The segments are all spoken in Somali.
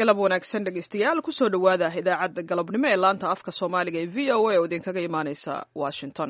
galab wanaagsan dhegaystayaal kusoo dhowaada idaacadda galabnimo ee laanta afka soomaaliga ee v o a oo idinkaga imaaneysa washington.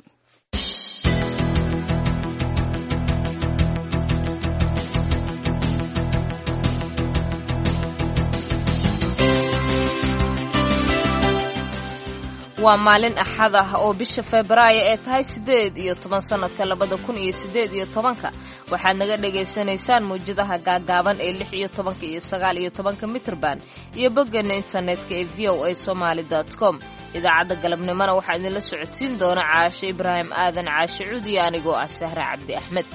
waa maalin axad ah oo bisha Febraayo ee tahay 18 sanadka 2018 waxaad naga dhageysanaysaan muujadaha gaagaaban ee 16 iyo 19 mitrban iyo boggeena internetka ee voasomali.com. idaacadda galabnimona waxaa idinla socodsiin doona Caashe Ibraahim Aadan Caashe Cuudi anigoo ah Sahra Cabdi Axmed.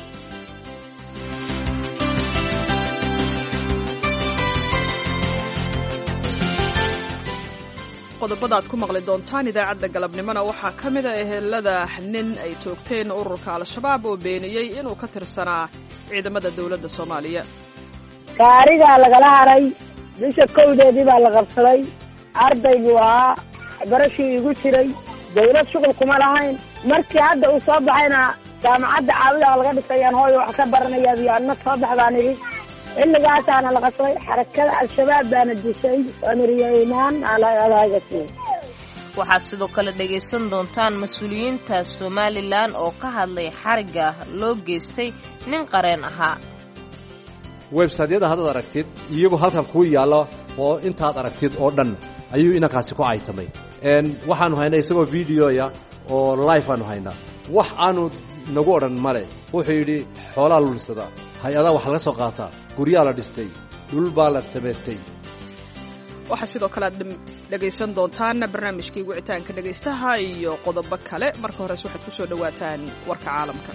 qodobada aad ku maqli doontaan idaacadda galabnimona waxaa ka mid ah ehelada nin ay toogteen ururka al-shabaab oo beeniyey inuu ka tirsanaa ciidamada dawladda Soomaaliya. gaariga lagala haray bisha kowdeedii baa la qabsaday. ardaygu waa barashii igu jiray dawlad shuqul kuma lahayn. markii hadda uu soo baxayna jaamacadda caawida laga dhisayaan hooyo wax ka baranaya biyaano soo baxdaan igi xilligaasaana la qasbay xarakada al-shabaab baana dishay amiriyaymaan alaagaasi. waxaad sidoo kale dhegaysan doontaan mas-uuliyiinta Somaliland oo ka hadlay xariga loo geystay nin qareen ahaa. website-yada haddaad aragtid iyagu halkan ku yaalo oo intaad aragtid oo dhan ayuu inankaasi ku caytamay. waxaanu haynaa isagoo videoya oo live aanu haynaa. wax aanu nagu odhan male. wuxuu yidhi xoolaa lulisada hay-adaa wax laga soo qaataa guryaa la dhistay dhul baa la samaystay. waxaa sidoo kale aad dhegaysan doontaan barnaamijkii wicitaanka dhegaystaha iyo qodobo kale. marka hores waxaad ku soo dhowaataan warka caalamka.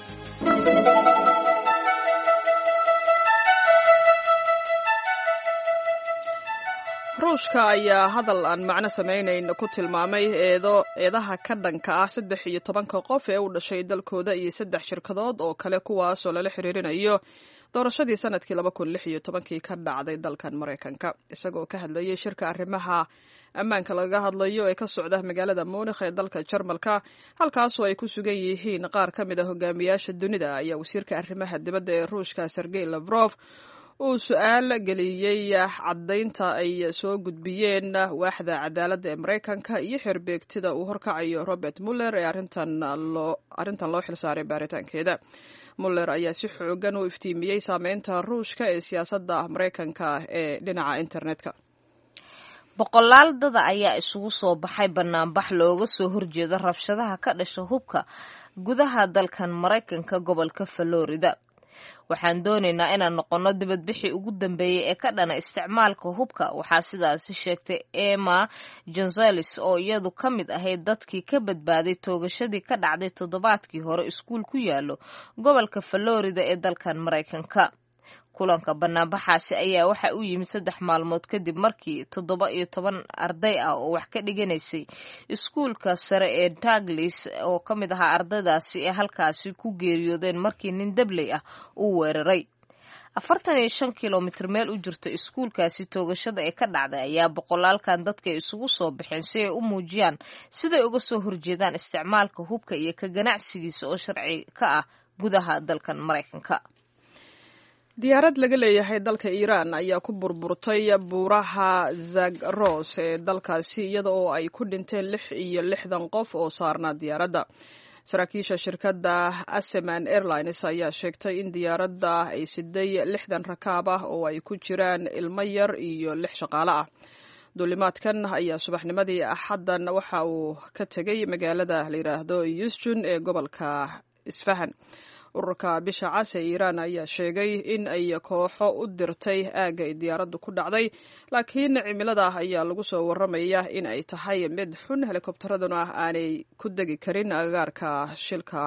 ruushka ayaa hadal aan macno samaynayn ku tilmaamay eedaha ka dhanka ah 13 qof ee u dhashay dalkooda iyo 3 shirkadood oo kale kuwaasoo lala xiriirinayo doorashadii sanadkii 2016 ka dhacday dalkan Mareykanka. isagoo ka hadlayay shirka arrimaha ammaanka laga hadlayo ee ka socda magaalada Munich ee dalka Jarmalka halkaasoo ay ku sugan yihiin qaar ka mid ah hogaamiyaasha dunida ayaa wasiirka arrimaha dibadda ee Ruushka Sergey Lavrov uu su'aal geliyay caddaynta ay soo gudbiyeen waaxda cadaaladda ee Mareykanka iyo xirbeegtida uu horkacayo Robert Mueller ee arrintan loo xilsaaray baaritaankeeda. Mueller ayaa si xoogan u iftiimiyey saameynta Ruushka ee siyaasadda Mareykanka ee dhinaca internetka. boqolaal dad ayaa isugu soo baxay banaanbax looga soo horjeedo rabshadaha ka dhasha hubka gudaha dalkan Mareykanka gobolka Florida. waxaan doonaynaa inaan noqono dibadbixii ugu dambeeyay ee ka dhana isticmaalka hubka, waxaa sidaasi sheegtay Emma Gonzalez oo iyadu ka mid ahayd dadkii ka badbaaday toogashadii ka dhacday toddobaadkii hore iskuul ku yaalo gobolka Florida ee dalkan Mareykanka. kulanka banaanbaxaasi ayaa waxa uu yimid 3 maalmood kadib markii 17 arday ah oo wax ka dhiganaysay iskuulka sare ee Douglas oo ka mid ahaa ardaydaasi ee halkaasi ku geeriyoodeen markii nin dabley ah uu weeraray. 45 kilomitir meel u jirto iskuulkaasi toogashada ee ka dhacday ayaa boqolaalkan dadka isugu soo baxeen si ay u muujiyaan siday uga soo horjeedaan isticmaalka hubka iyo ka ganacsigiisa oo sharci ka ah gudaha dalkan Mareykanka. diyaarad laga leeyahay dalka Iiraan ayaa ku burburtay buuraha Zagros ee dalkaasi iyada oo ay ku dhinteen 66 qof oo saarnaa diyaaradda. saraakiisha shirkadda Aseman Airlines ayaa sheegtay in diyaaradda ay siday 60 rakaab ah oo ay ku jiraan ilmo yar iyo 6 shaqaale ah. duulimaadkan ayaa subaxnimadii Axaddan waxa uu ka tegay magaalada la yiraahdo Yuzjun ee gobolka Isfahan. ururka bisha cas ee Iiraan ayaa sheegay in ay kooxo u dirtay aagga ay diyaaraddu ku dhacday, laakiin cimilada ayaa lagu soo warramaya in ay tahay mid xun helikobtaraduna aanay ku degi karin agagaarka shilka.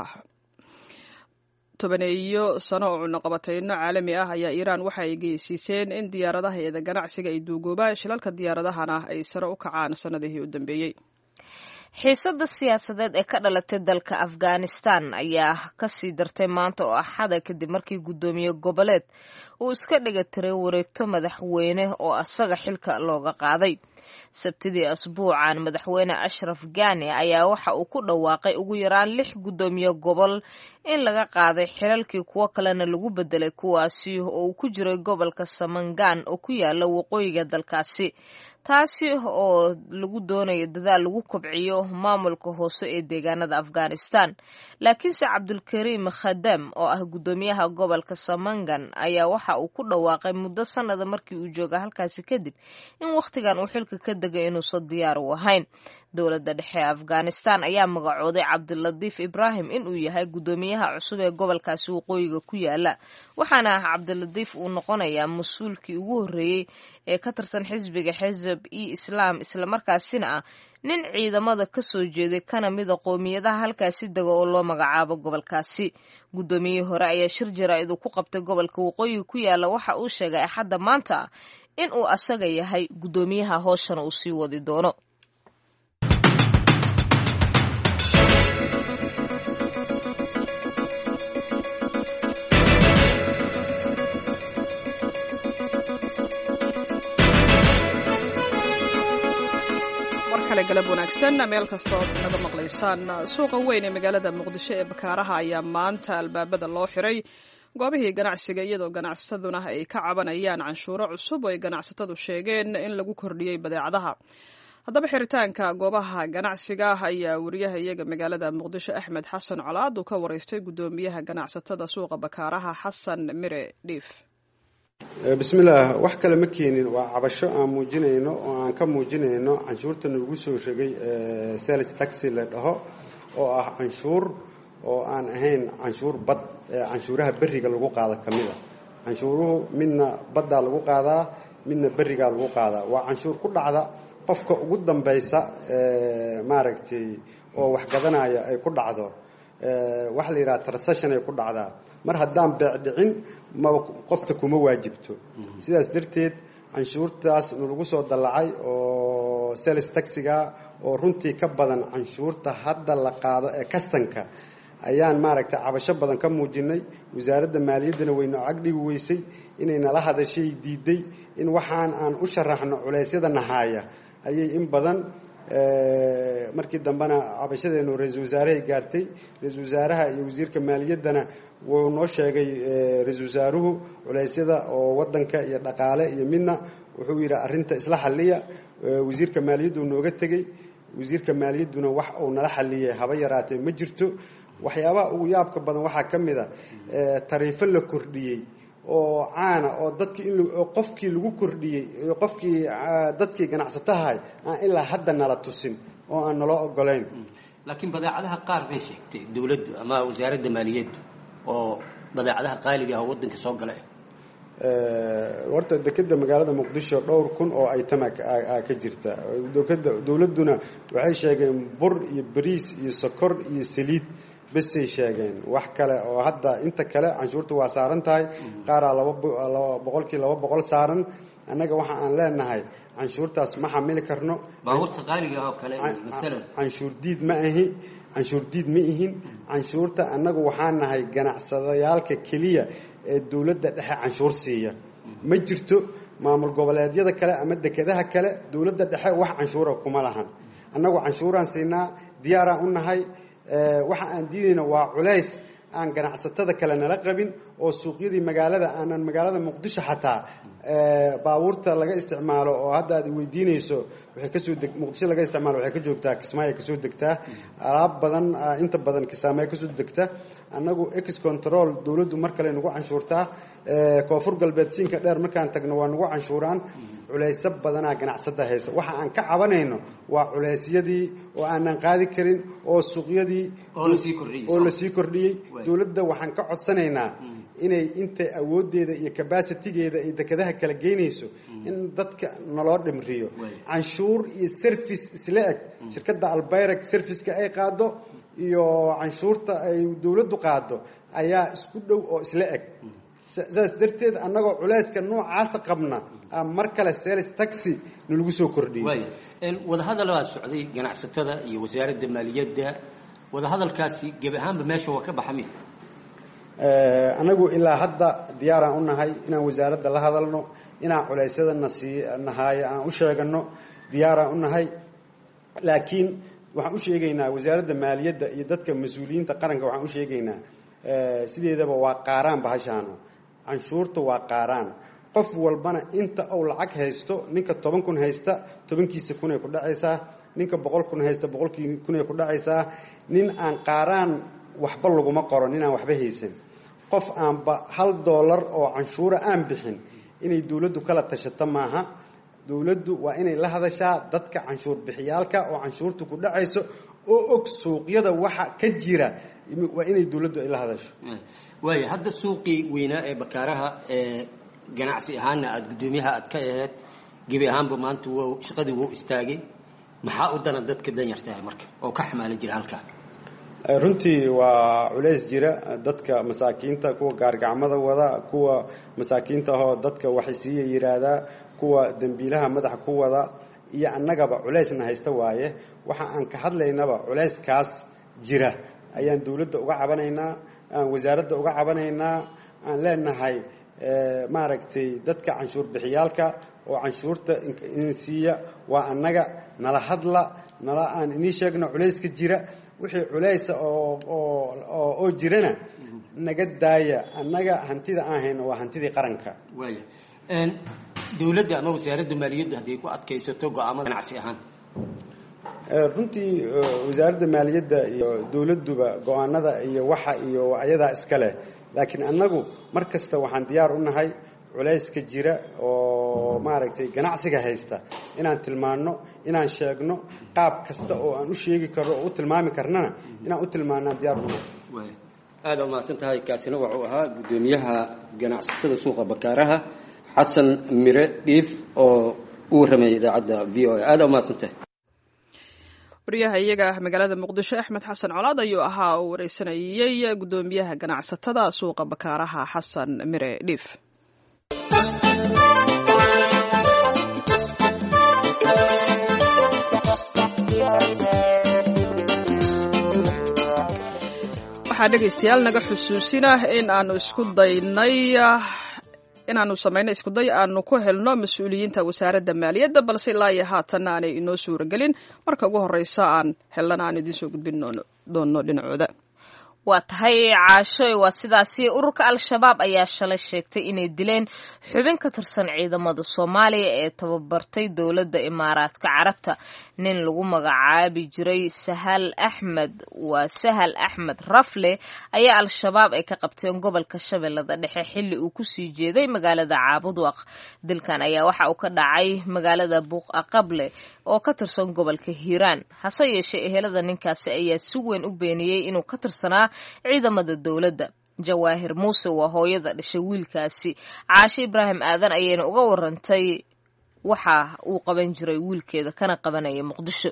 10 sano oo cunaqabatayno caalami ah ayaa Iiraan waxa ay geysiiseen in diyaaradaheeda ganacsiga ay duugoobaan shilalka diyaaradahana ay sare u kacaan sanadihii u dambeeyey. xiisadda siyaasadeed ee ka dhalatay dalka Afghanistan ayaa ka sii dartay maanta oo Axada kadib markii guddoomiye goboleed uu iska dhiga tiray wareegto madaxweyne oo asaga xilka looga qaaday. sabtidii asbuucan madaxweyne ashraf gani ayaa waxa uu ku dhawaaqay ugu yaraan 6 gudoomiye gobol in laga qaaday xilalkii kuwo kalena lagu bedelay kuwaasi oo uu ku jiray gobolka Samangan oo ku yaala waqooyiga dalkaasi taasi oo lagu doonayo dadaal lagu kobciyo maamulka hoose ee deegaanada Afghanistan laakiinse Cabdulkariim Khadam oo ah gudoomiyaha gobolka Samangan ayaa waxa uu ku dhawaaqay muddo sanad markii uu jooga halkaasi kadib in waqtigan uu xilka ka degay inuu soo diyaar u ahayn dowladda dhexe Afghanistan ayaa magacooday Cabduladiif Ibrahim inuu yahay gudoomiyaha cusub ee gobolkaasi waqooyiga ku yaala waxaana Cabduladiif uu noqonayaa mas'uulkii ugu horeeyay ee ka tirsan xisbiga Xisb Islam isla markaasina ah nin ciidamada ka soo jeeday kana mid ah qoomiyadaha halkaasi dega oo loo magacaabo gobolkaasi gudoomiyihii hore ayaa shir jaraa'id ku qabtay gobolka waqooyiga ku yaala waxa uu sheegay axadda maanta in uu asaga yahay gudoomiyaha howshan uu sii wadi doono galab wanaagsan meel kasta oo naga maqlaysaan suuqa weyn ee magaalada Muqdisho ee Bakaaraha ayaa maanta albaabada loo xiray goobihii ganacsiga iyadoo ganacsataduna ay ka cabanayaan canshuuro cusub oo ay ganacsatadu sheegeen in lagu kordhiyay badeecadaha haddaba xiritaanka goobaha ganacsiga ayaa wariyaha iyaga magaalada Muqdisho Axmed Xasan Colaad uu ka wareystay gudoomiyaha ganacsatada suuqa Bakaaraha Xasan Mire Dhiif bismillaah wax kale ma keenin waa cabasho aan muujinayno oo aan ka muujinayno canshuurta nagu soo sheegay sales tax la dhaho oo ah canshuur oo aan ahayn canshuur bad canshuuraha bariga lagu qaado kamida canshuuruhu midna badda lagu qaadaa midna bariga lagu qaadaa waa canshuur ku dhacda qofka ugu dambaysa maaragtay oo wax gadanaya ay ku dhacdo wax la yiraahdo transaction ay ku dhacdaa mar haddaan beec dhicin ma qofta kuma waajibto sidaas darteed canshuurtaas lagu soo dalacay oo sales taxiga oo runtii ka badan canshuurta hadda la qaado ee kastanka ayaan maaragtay cabasho badan ka muujinay wasaaradda maaliyaddana wayna ag dhigi weysay inay nala hadashay diiday in waxaan aan u sharaxno culeysyada nahaaya ayay in badan markii dambena cabashadeenu ra'iisul wasaaraha gaartay ra'iisul wasaaraha iyo wasiirka maaliyaddana wuu noo sheegay ra'iisul wasaaruhu culeysyada oo wadanka iyo dhaqaale iyo midna wuxuu yiri arinta isla xalliya wasiirka maaliyaddu nooga tagay wasiirka maaliyadduna wax uu nala xalliyay haba yaraatay ma jirto waxyaabaha ugu yaabka badan waxaa ka mid ah tariifo la kordhiyey oo caana oo dadkii qofkii lagu kordhiyey qofkii dadkii ganacsatahay aan ilaa hadda nala tusin oo aan nala ogolayn laakiin badeecadaha qaar bay sheegtay dawladdu ama wasaaradda maaliyaddu oo badeecadaha qaaliga ah wadanka soo galay warta dekada magaalada Muqdisho dhowr kun oo ay tamak ka jirta dawladduna waxay sheegeen bur iyo bariis iyo sokor iyo saliid بس شاقين وحكلا وهذا أنت كلا عنشورته وسارن تاي قارا لو بقولك لو بقول سارن أنا جواه عن لا نهاي عنشورته اسمها ملك كرنو باور تقاري جاه كلام مثلا عنشور ديد ما هي عنشور ديد مئهن عنشورته أنا جواه نهاي جناح صديالك كلية الدولة ده عنشور سية مجرته معمل قبلات يدا كلا أمد كذا كلا دولة ده واحد عنشوره كمالهن أنا جواه عنشوران سينا ديارة النهاي waxa aan diidayna waa culays aan ganacsatada kale nala qabin oo suuqyadii magaalada Muqdisho xataa baabuurta laga isticmaalo oo hadda aad weydiinayso waxay ka soo Muqdisho laga isticmaalo waxay ka joogtaa Kismaayo ka soo degtaa alaab badan inta badan Kismaayo ka soo degtaa anagu ex control dawladdu mar kale nagu canshuurtaa koonfur galbeed siinka dheer markaan tagno waa nagu canshuuraan culaysab badana ganacsada haysa waxa aan ka cabanayno waa culeysyadii oo aanan qaadi karin oo suuqyadii oo la sii kordhiyay dawladda waxaan ka codsanaynaa inay inta awoodeeda iyo capacity-geeda ay dekadaha kala geynayso in dadka naloo dhimriyo canshuur iyo service isla eg shirkadda Albayrak service-ka ay qaado iyo canshuurta ay dawladdu qaado ayaa isku dhow oo isla eg saas darteed anagoo culayska noocaas qabna mar kale sales taxi lagu soo kordhiyay wada hadal waa socday ganacsatada iyo wasaaradda maaliyadda wada hadalkaasi gab ahaanba meesha waa ka baxamay anagu ilaa hadda diyaar aan u nahay inaan wasaaradda la hadalno inaan culeysyada nahay aan u sheegano diyaaraan u nahay laakiin waxaan u sheegaynaa wasaaradda maaliyadda iyo dadka mas-uuliyiinta qaranka waxaan u sheegaynaa sideedaba waa qaaraan bahashaano canshuurta waa qaaraan qof walbana inta uu lacag haysto ninka 10 kun haysta 10kiisa kun ay ku dhacaysaa ninka 100 kun haysta 100 kun ay ku dhacaysaa nin aan qaaraan waxba laguma qoro nin aan waxba haysan qof aanba $1 oo canshuura aan bixin inay dawladdu kala tashato maaha dawladdu waa inay la hadashaa dadka canshuur bixiyaalka oo canshuurtu ku dhacayso oo og suuqyada waxa ka jira waa inay dawladdu ay la hadasho waayo hadda suuqii weynaa ee bakaaraha ganacsi ahaana aad gudoomiyaha aad ka ahayd gebi ahaanba maanta shaqadii wuu istaagay maxaa u dana dadka danyarta marka oo ka xamaala jira halka runtii waa culays jira dadka masaakiinta kuwa gaargacmada wada kuwa masaakiinta oo dadka waxay yiraahdaan kuwa dambiilaha madaxa ku wada iyo annagaba culaysna haysta waaye waxa aan ka hadlaynaba culayskaas jira ayaan dawladda uga cabanaynaa aan wasaaradda uga cabanaynaa aan leenahay maaragtay dadka canshuur bixiyaalka oo canshuurta in siiya waa annaga nala hadla nala aan inii sheegno culayska jira wixii culaysa oo jirana naga daaya annaga hantida aan hayno waa hantidii qaranka waaya dawladda ama wasaaradda maaliyadda haddii ku adkaysato go'aamada ganacsi ahaan runtii wasaaradda maaliyadda iyo dawladduba go'aanada iyo waxa iyo ayadaa iska leh laakiin annagu mar kasta waxaan diyaar u nahay culayska jira oo maaragtay ganacsiga haysta inaan tilmaano inaan sheegno qaab kasta oo aan u sheegi karo oo u tilmaami karnana inaan u tilmaanaa diyaar u nahay aad u mahadsan tahay kaasina wuxuu ahaa gudoomiyaha ganacsatada suuqa bakaaraha xasan mire dhiif oo uu ramay idaacadda VOA aad u mahadsan tahay wariyaha iyaga magaalada muqdisho axmed xasan colaad ayuu ahaa oo wareysanayay gudoomiyaha ganacsatada suuqa bakaaraha xasan mire dhiif waxaa dhegaystayaal naga xusuusina in aanu samayno iskuday aanu ku helno mas-uuliyiinta wasaaradda maaliyadda balse ilaa iyo haatanna aanay inoo suuragelin marka ugu horreysa aan helana aan idiin soo gudbin doono dhinacooda waa tahay caashoy waa sidaasi ururka al-shabaab ayaa shalay sheegtay inay dileen xubin ka tirsan ciidamada Soomaaliya ee tababartay dowladda Imaaraadka Carabta nin lagu magacaabi jiray Sahal Axmed Rafle ayaa al-shabaab ay ka qabteen gobolka Shabeellada Dhexe xilli uu ku sii jeeday magaalada Caabudwaq dilkan ayaa waxa uu ka dhacay magaalada Buuqa Qable oo ka tirsan gobolka Hiiraan hase yeeshee ehelada ninkaasi ayaa si weyn u beeniyay inuu ka tirsanaa ciidamada dawladda Jawaahir Muuse waa hooyada dhashay wiilkaasi Caashi Ibraahim Aadan ayayna uga warantay waxa uu qaban jiray wiilkeeda kana qabanaya Muqdisho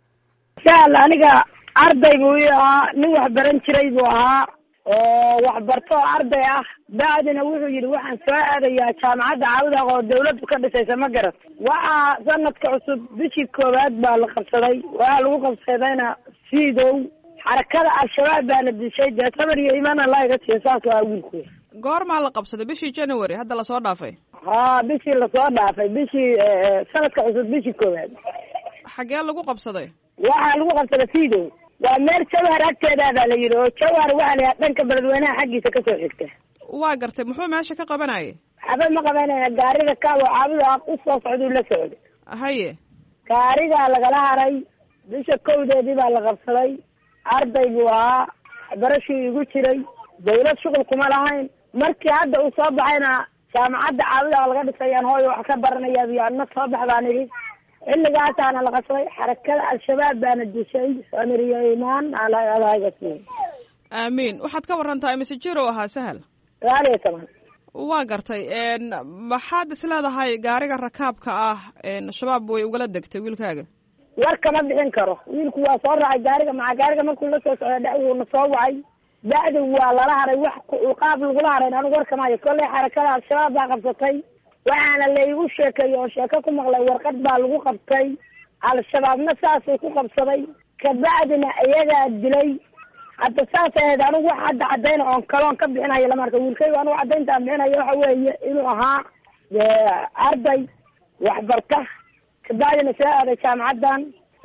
sahal aniga arday buu ahaa nin wax baran jiray buu ahaa oo wax barto arday ah baadina wuxuu yiri waxaan soo aadayaa jaamacadda Caawda oo dawladdu ka dhisaysa ma garat waxa sanadka cusub bishii koowaad baa la qabsaday waxa lagu qabsadayna siidow حركة الشباب بان الشيء ده تمر يمان الله يغتي ساس واقولكم goor ma la qabsaday bishii January hadda la soo dhaafay bishii la soo dhaafay bishii sanadka cusub bishii koowaad xagee lagu qabsaday waxa lagu qabsaday fiido waa meel jawhar agteeda la yiri oo jawhar waxa la dhanka beledweynaha xaqiisa ka soo xigta waa gartay muxuu meesha ka qabanayay haba ma qabanaya gaariga ka Caawda u soo socdo la socdo haye gaariga laga haray bisha koowadeedii baa la qabsaday ardaygu waa barashii igu jiray dawlad shuqul kuma lahayn markii hadda uu soo baxayna jaamacadda Caawda laga dhisayaan hooyo wax ka baranaya iyo anna soo baxdaan xilligaas aan la qasbay xarakada al-shabaab baana dishay Soomaaliyeeymaan ala alaygasii amiin waxaad ka warantaa mesajiro ahaa Sahal taban waa gartay maxaad isleedahay gaariga rakaabka ah shabaab way ugala degtay wiilkaaga warka ma bixin karo wiilku waa soo raacay gaariga markuu la soo socday dhacuu soo wacay baad waa la haray wax qaab lagu haray anigu warka ma kale xarakada al-shabaab baa qabsatay waxaana la igu sheekay oo sheeko ku maqlay warqad baa lagu qabtay al-shabaabna saas ku qabsaday ka baadina iyaga dilay hadda saas ahayd anigu wax hadda cadayna oo kaloon ka bixinayo la marka wiilkay anigu cadaynta bixinayo waxa weeye inuu ahaa arday wax barta kabacdina soo aaday jaamacaddan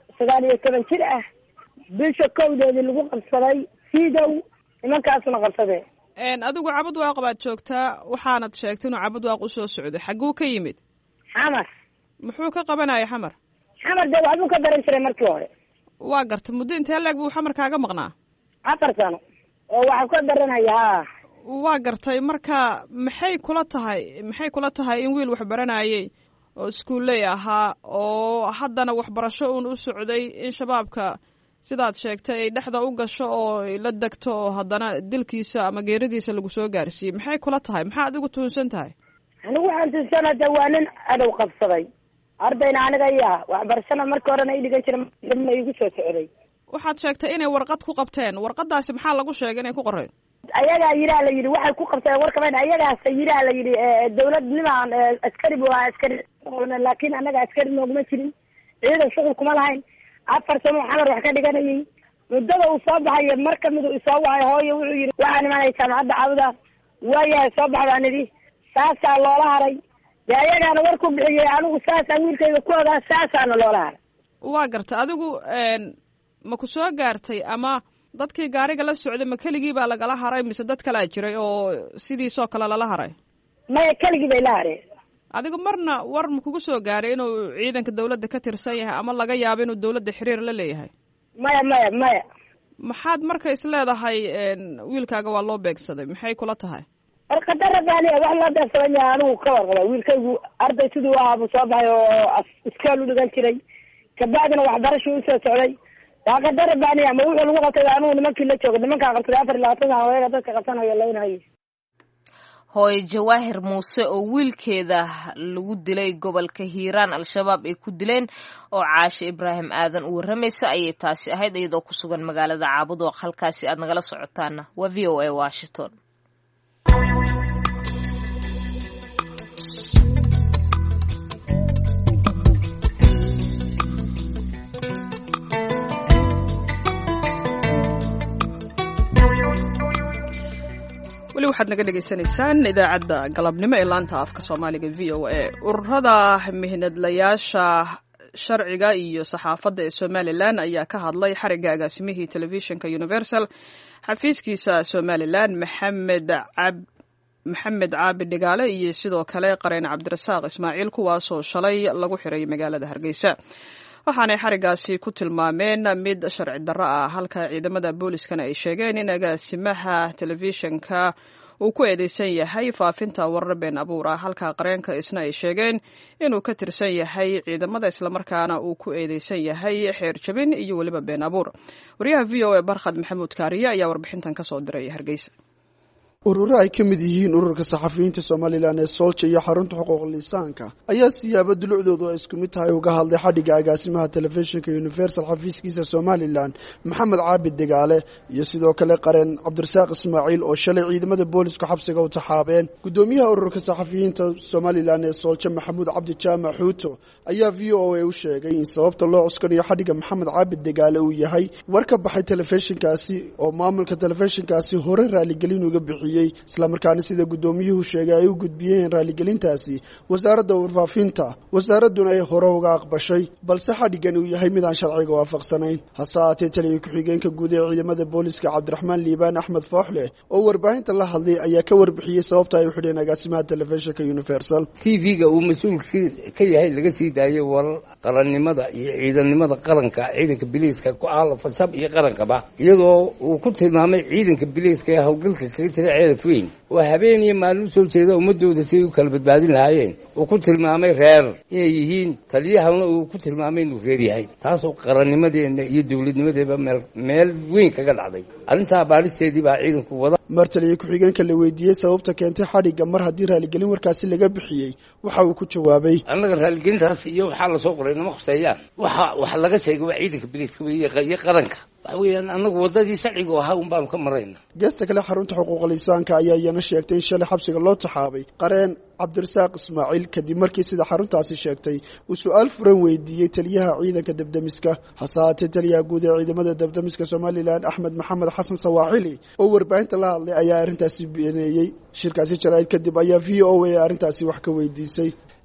19 jir ah bisha kowdeedii lagu qabsaday siidow nimankaasuna qabsadeen. adigu cabud waaq baad joogtaa waxaanad sheegtay inuu cabud waaq usoo socday xagguu ka yimid? xamar. muxuu ka qabanaya xamar? xamar dee waxbuu ka daran jiray markii hore. waa garta muddo intee leeg buu xamar kaaga maqnaa? 4 sano oo waxaa ka daranaya. waa gartay marka maxay kula tahay in wiil wax baranayay oo iskuulley ahaa oo haddana waxbarasho uun u socday in shabaabka sidaad sheegtay ay dhexda u gasho oo la degto oo haddana dilkiisa ama geeridiisa lagu soo gaarsiiyey maxay kula tahay? maxaa adigu tuunsan tahay? anigu waxaan tuunsanahay de waa nin adow qabsaday ardayna aniga iyaha waxbarashana markii horena i dhigan jira dibna igu soo socday. waxaad sheegtay inay warqad ku qabteen. warqadaasi maxaa lagu sheegay inay ku qoreen? ayagaa yiraa la yidhi waxay ku qabteen warkaben ayagaasa yiraa la yidhi dawladnimaan askari bu ahaa askari laakin anaga askari nooguma jirin ciidan shuqul kuma lahayn 4 sano xamar wax ka dhiganayay muddada uu soo baxayo mar kamid uu isoo wacay hooyo wuxuu yidhi waxaan imanaya jaamacadda cawda waayahay soo bax baan idhi saasaa loola haray dee ayagaana war ku bixiyey anigu saasaan wiilkayga ku ogaa saasaana loola haray. waa garta adigu ma ku soo gaartay ama dadkii gaariga la socday ma keligii baa lagala haray mise dad kalaa jiray oo sidiisoo kale lala haray? maya keligii bay la hareen. adigu marna war ma kugu soo gaaray inuu ciidanka dawladda ka tirsan yahay ama laga yaabo inuu dawladda xiriir la leeyahay? maya maxaad marka is leedahay wiilkaaga waa loo beegsaday maxay kula tahay? warqada rabbaaniya wax loo beegsadan yahay anigu ka warqaba wiilkaygu arday siduu ahaa buu soo baxay oo iskool u dhigan jiray kabacdina waxbarashu usoo socday warqada rabbaaniya ma wuxuu lagu qabtay anigu nimankii la jooga nimankaa qabsaday 24 sano ayaga dadka qabsanayo lawnahay. hooyo jawaahir muuse oo wiilkeeda lagu dilay gobolka hiiraan al-shabaab ay ku dileen oo caashe ibraahim aadan u waramaysa ayay taasi ahayd iyadoo ku sugan magaalada caabud oo halkaasi aad nagala socotaana waa v o a washington. weli waxaad naga dhegaysanaysaan idaacadda galabnimo ee laanta afka soomaaliga v o a. ururada mihnadlayaasha sharciga iyo saxaafadda ee somalilan ayaa ka hadlay xarigga agaasimihii telefishinka universal xafiiskiisa somalilan maxamed caabi dhigaale iyo sidoo kale qareen cabdirasaaq ismaaciil kuwaasoo shalay lagu xiray magaalada hargeysa. waxaanay xarigaasi ku tilmaameen mid sharci darro ah halka ciidamada booliskana ay sheegeen in agaasimaha telefishinka uu ku eedeysan yahay faafinta warar been abuur ah halka qareenka isna ay sheegeen inuu ka tirsan yahay ciidamada islamarkaana uu ku eedeysan yahay xeer jabin iyo weliba been abuur. wariyaha v o a barkhad maxamuud kaariye ayaa warbixintan ka soo diray hargeysa. ururo ay ka mid yihiin ururka saxafiyiinta somalilan ee soolja iyo xarunta xuquuq lisaanka ayaa siyaabo dulucdoodu ay isku mid tahay uga hadlay xadhigga agaasimaha telefishinka universal xafiiskiisa somalilan maxamed caabi degaale iyo sidoo kale qareen cabdirasaaq ismaaciil oo shalay ciidamada boolisku xabsiga u taxaabeen. gudoomiyaha ururka saxafiyiinta somalilan ee soolja maxamuud cabdi jaamac xuuto ayaa v o a u sheegay in sababta loo cuskanayo xadhigga maxamed caabi degaale uu yahay war ka baxay telefishinkaasi oo maamulka telefishinkaasi hore raaligelin uga bixiyey islamarkaana sida gudoomiyuhu sheegay ay u gudbiyeen raaligelintaasi wasaaradda warfaafinta wasaaraduna ay hore uga aqbashay balse xadhiggan uu yahay mid aan sharciga waafaqsanayn. hase ahaatee taliya ku-xigeenka guud ee ciidamada booliska cabdiraxmaan liibaan axmed fooxleh oo warbaahinta la hadlay ayaa ka warbixiyey sababta ay u xidheen agaasimaha telefishinka universal. tv-ga uu mas-uulka ka yahay laga sii daayay warar qarannimada iyo ciidannimada qaranka ciidanka biliiska ku aala farsab iyo qarankaba iyadoo uu ku tilmaamay ciidanka biliiska ee howlgalka kaga jira weyn oo habeen iyo maalin soo jeeda ummadooda si ay u kala badbaadin lahaayeen uu ku tilmaamay reer inay yihiin taliyahana uu ku tilmaamay inuu reer yahay taasoo qarannimadeena iyo dowladnimadeeba meel weyn kaga dhacday. arrintaa baaristeedii baa ciidanku wada. mar taliya ku-xigeenka la weydiiyey sababta keentay xadhigga mar haddii raaligelin warkaasi laga bixiyey waxa uu ku jawaabay annaga raaligelintaas iyo waxaa lasoo qoray nama khuseeyaan wax laga sheegay waa ciidanka biliiska iyo qaranka waxa weeyaan annagu waddadii sharciga ahaa un baanu ka marayna. geesta kale xarunta xuquuqa lisaanka ayaa iyana sheegtay in shalay xabsiga loo taxaabay qareen cabdirasaaq ismaaciil kadib markii sida xaruntaasi sheegtay uu su-aal furan weydiiyey taliyaha ciidanka dabdamiska. hase haatee taliyaha guud ee ciidamada dabdamiska somalilan axmed maxamed xasan sawaaxili oo warbaahinta la hadlay ayaa arrintaasi beeneeyey. shirkaasi jaraa'id kadib ayaa v o a arrintaasi wax ka weydiisay.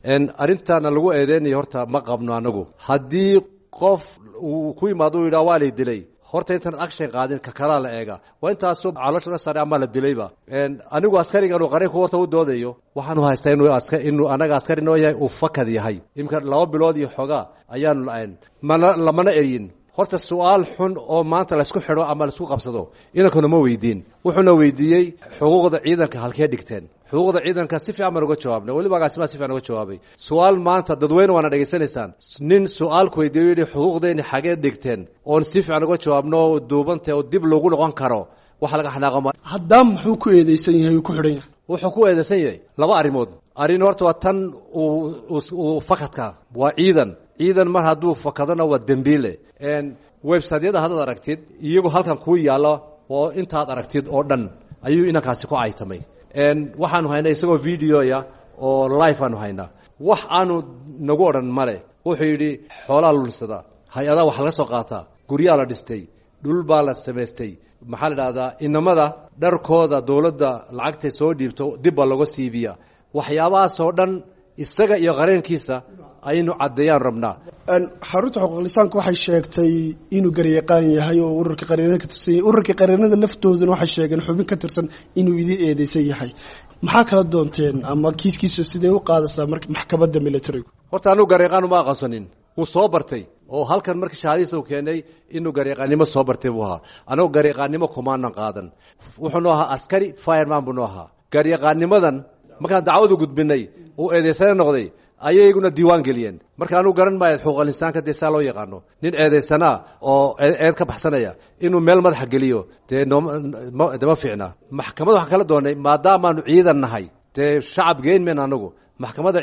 arrintaana lagu eedeynayo horta ma qabno anagu haddii qof uu ku yimaado u yidhaha waa lay dilay horta intaan action qaadin ka kalaa la eega waa intaasoo caloosha la saaray ama la dilayba anigu askarigan uu qaranku horta u doodayo waxaanu haystaa inuu anaga askari noo yahay uu fakad yahay imika 2 bilood iyo xogaa ayaanu la-ayn lamana eryin horta su-aal xun oo maanta laysku xidho ama laisku qabsado inankuna ma weydiin wuxuuna weydiiyey xuquuqda ciidanka halkee dhigteen xuquuqda ciidanka si fiican baan uga jawaabnay weliba agaasimaa si fiican uga jawaabay su-aal maanta dadweyne waana dhegaysanaysaan nin su-aalku weydiiyo yidhi xuquuqdeeni xagee dhigteen oon si fiican uga jawaabno oo duubanta oo dib loogu noqon karo waxa laga xanaaqo haddaba muxuu ku eedeysan yahay uu ku xidhan yahay wuxuu ku eedeysan yahay 2 arrimood arrin horta waa tan uu fakadka waa ciidan mar hadduu fakadona waa dembiile websiteyada haddaad aragtid iyagu halkan kuu yaalla oo intaad aragtid oo dhan ayuu inankaasi ku aytamay waxaanu haynaa isagoo videoya oo live aanu haynaa wax aanu nagu odhan male wuxuu yidhi xoolaa lunsada hay-adaa wax laga soo qaataa guryaa la dhistay dhul baa la samaystay maxaa la idhahdaa inamada dharkooda dowladda lacagtay soo dhiibto dib baa looga siibiya waxyaabahaasoo dhan isaga iyo qareenkiisa aynu caddeeyaan rabnaa xarunta xuquuq lisaanku waxay sheegtay inuu garyaqaan yahay oo ururka qareenada ka tirsan yahay ururka qareenada laftooduna waxay sheegeen xubin ka tirsan inuu idin eedeysan yahay maxaa kala doonteen ama kiiskiisu sidee u qaadaysaa marka maxkamadda militariga horta anigu garyaqaan uma aqoonsanin wuu soo bartay oo halkan markii shahaadadiisa uu keenay inuu garyaqaannimo soo bartay buu ahaa anigu garyaqaannimo kumaanan qaadan wuxuu noo ahaa askari fireman buu noo ahaa garyaqaannimadan markaan dacwadu gudbinay uu eedeysana noqday ayayguna diiwaan geliyeen marka anugu garan maayo xuquuqul insaanka dee saa loo yaqaano nin eedeysanaa oo eed ka baxsanaya inuu meel madaxa geliyo dee ma fiicna maxkamad waxaan kala doonay maadaamaanu ciidan nahay dee shacab geyn mayna anagu maxkamadda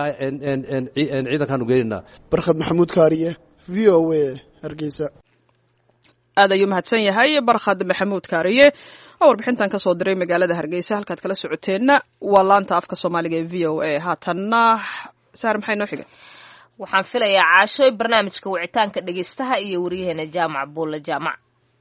ciidankaanu geynayna barkhad maxamuud kaariye v o a hargeysa aad ayuu mahadsan yahay barkhad maxamuud kaariye oo warbixintan ka soo diray magaalada hargeysa halkaad kala socoteenna waa laanta afka soomaaliga ee v o a haatanna saar maxay noo xiga waxaan filayaa caashooy barnaamijka wicitaanka dhegeystaha iyo wariyaheena jaamac buulle jaamac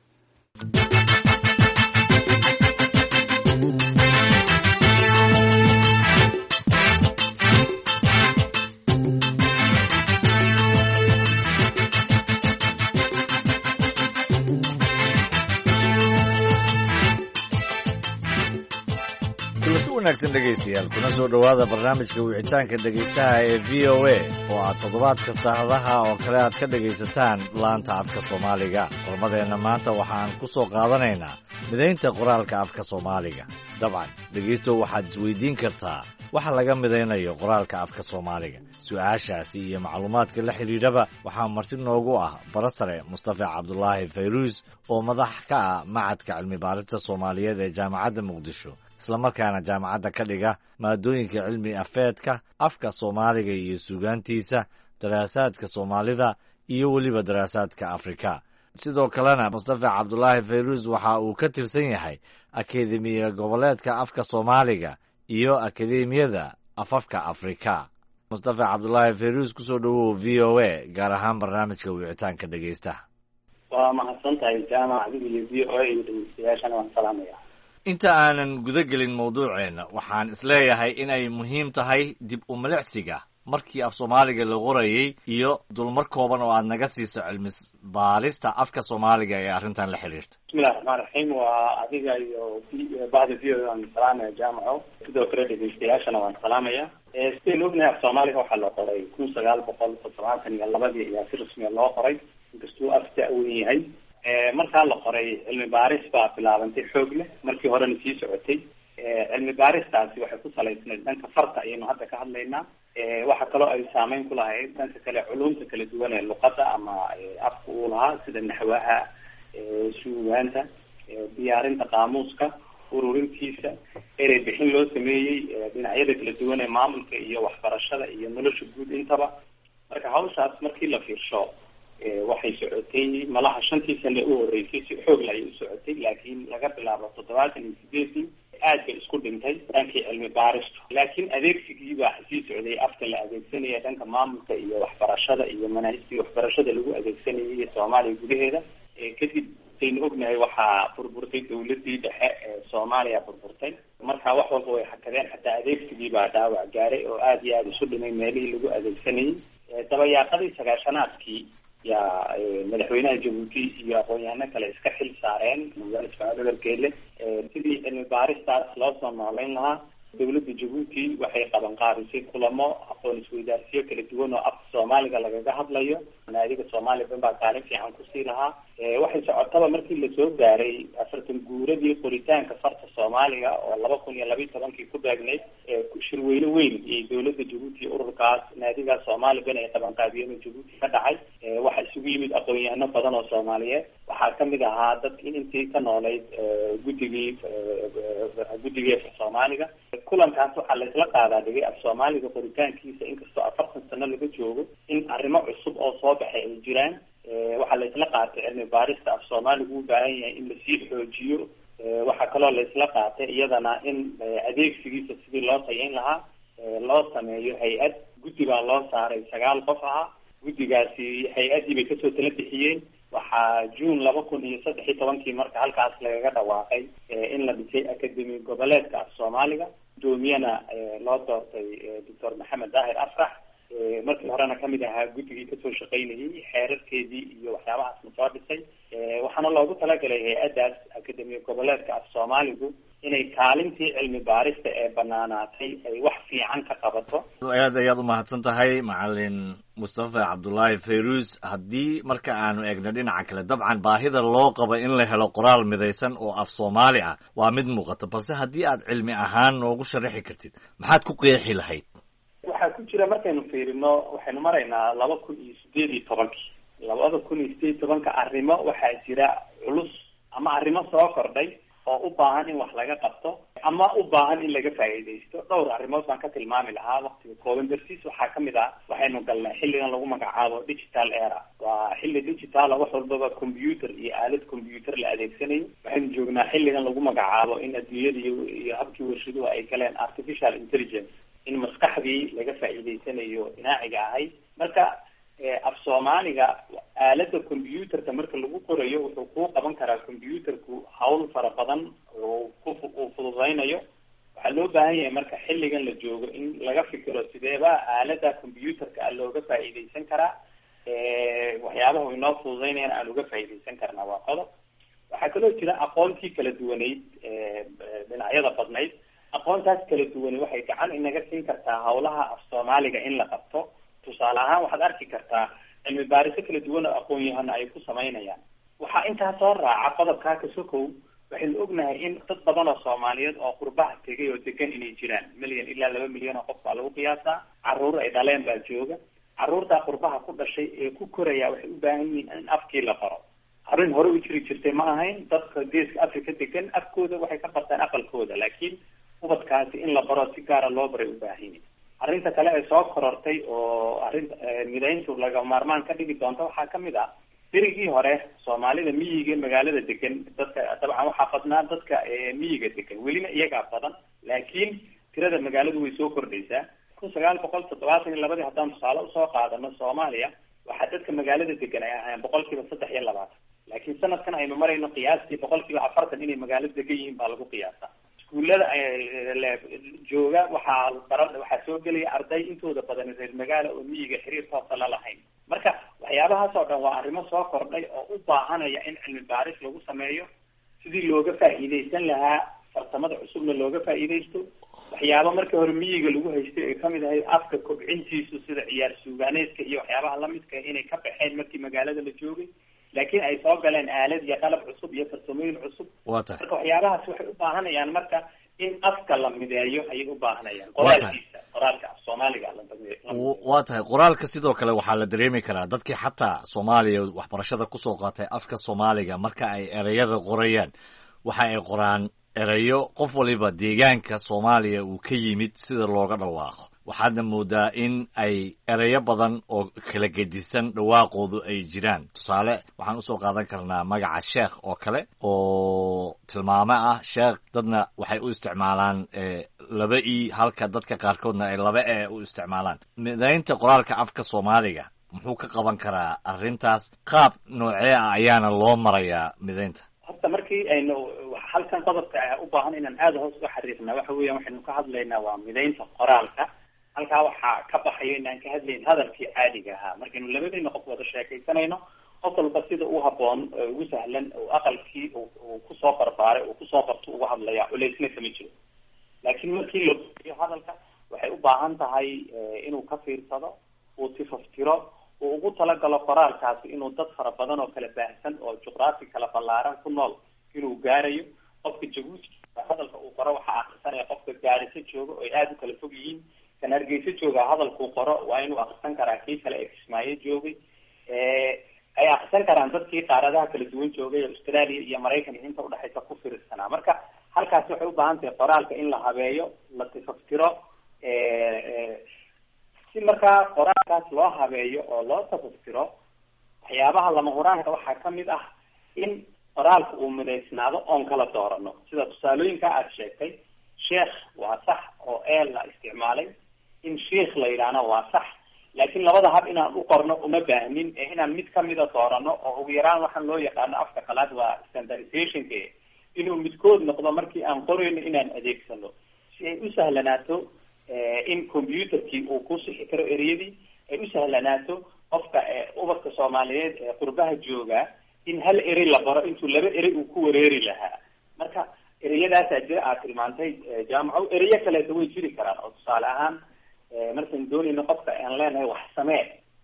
wanaagsan dhegaystayaal kuna soo dhowaada barnaamijka wicitaanka dhegaystaha ee v o a oo aad toddobaad kasta hadaha oo kale aad ka dhegaysataan laanta afka soomaaliga qormadeenna maanta waxaan ku soo qaadanaynaa midaynta qoraalka afka soomaaliga dabcan dhegaysto waxaad isweydiin kartaa waxa laga midaynayo qoraalka afka soomaaliga su-aashaasi iyo macluumaadka la xidhiidhaba waxaa marti noogu ah barasare mustafa cabdulaahi fayruus oo madax ka ah macadka cilmi baarista soomaaliyeed ee jaamacadda muqdisho islamarkaana jaamacadda ka dhiga maadooyinka cilmi afeedka afka soomaaliga iyo suugaantiisa daraasaadka soomaalida iyo weliba daraasaadka afrika sidoo kalena mustafa cabdulaahi fayruus waxa uu ka tirsan yahay akademiya goboleedka afka soomaaliga iyo akademiyada afafka afrika mustafa cabdulaahi fayruus kusoo dhowow v o a gaar ahaan barnaamijka wicitaanka dhegaystaha waa mahadsan tahay jaamac adiga iyo v o a iyo dhegeystayaashana waan salaamaya inta aanan guda gelin mawduuceenna waxaan isleeyahay inay muhiim tahay dib u milicsiga markii af soomaaliga la qorayey iyo dulmar kooban oo aad naga siiso cilmi baarista afka soomaaliga ee arrintan la xidhiirta bismillahi raxmaan raxiim waa adiga iyo bahda v o waan salaamaya jaamaco sidoo kale dhegeystayaashana waan salaamaya sidaynu ognahay af soomaaliga waxaa la qoray 1972 ayaa si rasmiya loo qoray inkastuu af da-wen yahay markaa la qoray cilmi baaris baa bilaabantay xoog leh markii horena sii socotay cilmi baaristaasi waxay ku salaysnayd dhanka farta ayaynu hadda ka hadlaynaa waxa kaloo ay saameyn ku lahayd dhanka kale culumta kala duwan ee luqada ama afka uu lahaa sida naxwaha suugaanta diyaarinta qaamuuska ururintiisa erey bixin loo sameeyey dhinacyada kala duwan ee maamulka iyo waxbarashada iyo nolosha guud intaba marka hawshaas markii la fiirsho waxay socotay malaha 5 sano u horeysay si xoog leh ayay u socotay laakiin laga bilaabo 78 aad bay isku dhintay dhankii cilmi baaristu laakiin adeegsigii baa sii socday afka la adeegsanaya dhanka maamulka iyo waxbarashada iyo manaahijtii waxbarashada lagu adeegsanayay Soomaaliya gudaheeda kadib saynu ognahay waxaa burburtay dawladii dhexe ee Soomaaliya burburtay markaa wax walba way hakadeen, xataa adeegsigii baa dhaawac gaaray oo aada iyo aada isu dhimay meelihii lagu adeegsanayay. dabayaaqadii sagaashanaadkii yaa madaxweynaha Jabuuti iyo aqoon-yahano kale iska xil saareen magaalada Ismaaciil Cumar Geele sidii cilmi baaristaas loo soo noolayn lahaa. dowladda Jabuuti waxay qaban qaadisay kulamo aqoon isweydaarsiyo kala duwan oo afka Soomaaliga lagaga hadlayo. naadiga Soomaaliya baa kaalin fiican ku sii lahaa. waxay socotaba markii la soo gaaray 40 guuradii qoritaanka farta Soomaaliga oo 2012 ku beegnayd shirweyne weyn ee dowladda Jabuuti ururkaas naadiga Soomaaliya ay qaban qaadiyeen Jabuuti ka dhacay. waxa isugu yimid aqoon-yahano badan oo Soomaaliyeed. waxaa kamid ahaa dadkii intii ka noolayd guddigii Soomaaliga. kulankaas waxaa la isla qaadaa dhigay af Soomaaliga qoritaankiisa inkastoo 40 sano laga joogo in arrimo cusub oo soo baxay ay jiraan. waxaa la isla qaatay cilmi baarista af Soomaaliga u baahan yahay in la sii xoojiyo. waxaa kaloo la isla qaatay iyadana in adeegsigiisa sidii loo tayayn lahaa loo sameeyo hay-ad. guddi baa loo saaray 9 qof ahaa. guddigaasi hay-addii bay kasoo tala bixiyeen. waxaa June 2013 marka halkaas lagaga dhawaaqay in la dhisay akademi goboleedka af Soomaaliga. gudoomiyana loo doortay Dr. Maxamed Daahir Afrax. markii horena kamid ahaa guddigii kasoo shaqaynayay xeerarkeedii iyo waxyaabahaas la soo dhisay. waxaana loogu talagalay hay-addaas akademi goboleedka af Soomaaligu inay kaalintii cilmi baarista ee banaanaatay ay wax fiican ka qabato. aad ayaad umahadsan tahay macalin Mustafa Cabdullaahi Fayruus. haddii marka aanu eegno dhinaca kale, dabcan baahida loo qabo in la helo qoraal midaysan oo af Soomaali ah waa mid muuqata, balse haddii aad cilmi ahaan noogu sharaxi kartid maxaad ku qeexi lahayd? waxaa ku jira markaynu fiirino waxaynu maraynaa 2018. 2018 arrimo waxaa jira culus ama arrimo soo kordhay oo u baahan in wax laga qabto ama u baahan in laga faa'iidaysto. dhowr arrimood baan ka tilmaami lahaa waqtiga kooban dartiis. waxaa kamid ah waxaynu galnay xilligan lagu magacaabo digital era. waa xilli digital wax walbaba computer iyo aalad computer la adeegsanayo. waxaynu joognaa xilligan lagu magacaabo in adduunyada iyo habkii warshaduhu ay galeen artificial intelligence, in maskaxdii laga faa'iidaysanayo inaaciga ahay. marka af Soomaaliga aalada computerka marka lagu qorayo wuxuu ku qaban karaa computerku hawl fara badan oo uu fududeynayo. waxaa loo baahan yahay marka xilligan la joogo in laga fikiro sideeba aalada computerka looga faa'iidaysan karaa. waxyaabaha inoo fududeynayaan aan uga faa'iidaysan karnaa waa qodob. waxaa kaloo jira aqoontii kala duwaneyd dhinacyada badnayd. aqoontaas kala duwani waxay gacan inaga siin kartaa hawlaha af Soomaaliga in la qabto. tusaale ahaan waxaad arki kartaa cilmi baariso kala duwan oo aqoon-yahano ay ku samaynayaan. waxaa intaa soo raaca qodobkaa ka sokow waxaynu ognahay in dad badan oo Soomaaliyeed oo qurbaha tegay oo degan inay jiraan 1 milyan ilaa 2 milyan oo qof baa lagu qiyaasaa. carruur ay dhaleen baa jooga. carruurtaa qurbaha ku dhashay ee ku koraya waxay u baahan yihiin in afkii la qoro. arrin hore u jiri jirtay ma ahayn. dadka geeska Afrika degan afkooda waxay ka bartaan aqalkooda, laakiin ubadkaasi in la baro si gaara loo baray u baahan yahay. arrinta kale ee soo korortay oo arrin midayntu laga maarmaan ka dhigi doonto waxaa kamid ah berigii hore Soomaalida miyiga magaalada degan dadka dabcan waxaa badnaa dadka miyiga degan, welina iyagaa badan, laakiin tirada magaaladu way soo kordhaysaa. 1972 haddaan tusaale usoo qaadano Soomaaliya waxaa dadka magaalada degan ay ahaayeen 23%. laakiin sanadkan aynu marayno qiyaastii 40% inay magaalada degan yihiin baa lagu qiyaasaa. iskuullada jooga waxaa soo gelaya arday intooda badan reer magaalo oo miyiga xiriir toosa la lahayn. marka waxyaabahaas oo dhan waa arrimo soo kordhay oo u baahanaya in cilmi baaris lagu sameeyo sidii looga faa'iidaysan lahaa farsamada cusubna looga faa'iidaysto. waxyaaba markii hore miyiga lagu haystay ay kamid ahayd afka kobcintiisu sida ciyaar suugaaneedka iyo waxyaabaha lamidka inay ka baxeen markii magaalada la joogay, laakiin ay soo galeen aalad iyo qalab cusub iyo farsamooyin cusub. marka waxyaabahaas waxay u baahanayaan marka in afka la mideeyo ayay u baahanayaan. qoraalka af Soomaaliga waa tahay. qoraalka sidoo kale waxaa la dareemi karaa dadkii xataa Soomaaliya waxbarashada kusoo qaatay afka Soomaaliga marka ay ereyada qorayaan waxa ay qoraan erayo qof waliba deegaanka Soomaaliya uu ka yimid sida looga dhawaaqo. waxaadna moodaa in ay erayo badan oo kala gedisan dhawaaqoodu ay jiraan. tusaale waxaan usoo qaadan karnaa magaca sheekh oo kale oo tilmaame ah. sheekh dadna waxay u isticmaalaan 2 e halka dadka qaarkoodna ay 2 e u isticmaalaan. midaynta qoraalka afka Soomaaliga muxuu ka qaban karaa arrintaas? qaab noocee ah ayaana loo marayaa midaynta? horta markii aynu halkan qodobka u baahan inaan aada hoos uga xariiqna waxa weeyaan waxaynu ka hadlaynaa waa midaynta qoraalka. halkaa waxaa ka baxayo inaan ka hadlayn hadalkii caadiga ahaa. markaynu labadayna qof wada sheekaysanayno, qof walba sida u haboon ugu sahlan aqalkii uu kusoo barbaaray uu kusoo barto uga hadlaya, culeysna kama jiro. laakiin markii la bixiyo hadalka waxay u baahan tahay inuu ka fiirsado, uu tifaftiro, uu ugu talagalo qoraalkaasi inuu dad fara badan oo kala baahsan oo juqraafi kala ballaaran ku nool inuu gaarayo. qofka jabuuti hadalka uu qoro waxaa akrisanaya qofka gaariso jooga oo ay aada u kala fog yihiin. kan hargeysa jooga hadalkuu qoro waa inuu akrisan karaa kii kale ee kismaayo joogay. ay akrisan karaan dadkii qaaradaha kala duwan joogay oo Australia iyo Maraykan inta udhexaysa ku fiirsanaa. marka halkaas waxay u baahan tahay qoraalka in la habeeyo, la tifaftiro, si markaa qoraalkaas loo habeeyo oo loo tafaftiro. waxyaabaha lama huraanka waxaa kamid ah in qoraalka uu midaysnaado oon kala doorano. sida tusaalooyinka aad sheegtay, sheekh waa sax oo la isticmaalay, in sheekh la yidhaahna waa sax, laakiin labada hab inaan u qorno uma baahnin ee inaan mid kamida doorano oo ugu yaraan waxaan loo yaqaano afka qalaad waa standardizationka, inuu midkood noqdo markii aan qorayno inaan adeegsano, si ay u sahlanaato in computerkii uu ku sixi karo ereyadii, ay u sahlanaato qofka ubadka Soomaaliyeed ee qurbaha jooga in hal erey la qoro intuu laba erey uu ku wareeri lahaa. marka ereyadaasaa jira aad tilmaantay jaamaco. ereyo kaleeta way jiri karaan oo tusaale ahaan markaan doonayno qofka aan leenahay wax samee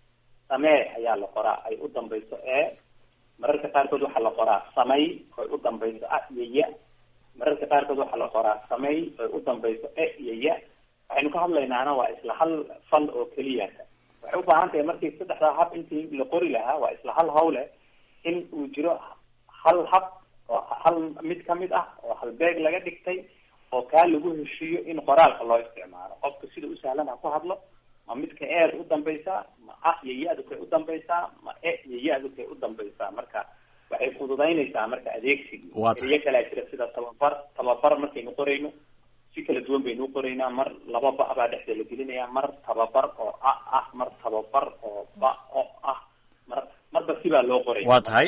ayaa la qoraa ay u dambayso mararka qaarkood waxaa la qoraa samay ay u dambayso iyo ya. mararka qaarkood waxaa la qoraa samay ay u dambayso iyo ya. waxaynu ka hadlaynaana waa isla hal fal oo keliya. waxay u baahan tahay markii saddexdaa hab intii la qori lahaa waa isla hal hawle in uu jiro hal hab oo hal mid kamid ah oo halbeeg laga dhigtay oo kaa lagu heshiiyo in qoraalka loo isticmaalo. qofka sida u sahlan ha ku hadlo, ma midka u dambaysaa, ma iyo ya-du kay u dambaysaa, ma iyo ya-du kay u dambaysaa. marka waxay fududaynaysaa marka adeegsigii. eriyo kalea jira sida tababar markaynu qorayno si kala duwan baynu uqoraynaa. mar laba ba baa dhexda la gelinaya, mar tababar oo ah, mar tababar oo ba oo ah, marba sibaa loo qoraya. waa tahay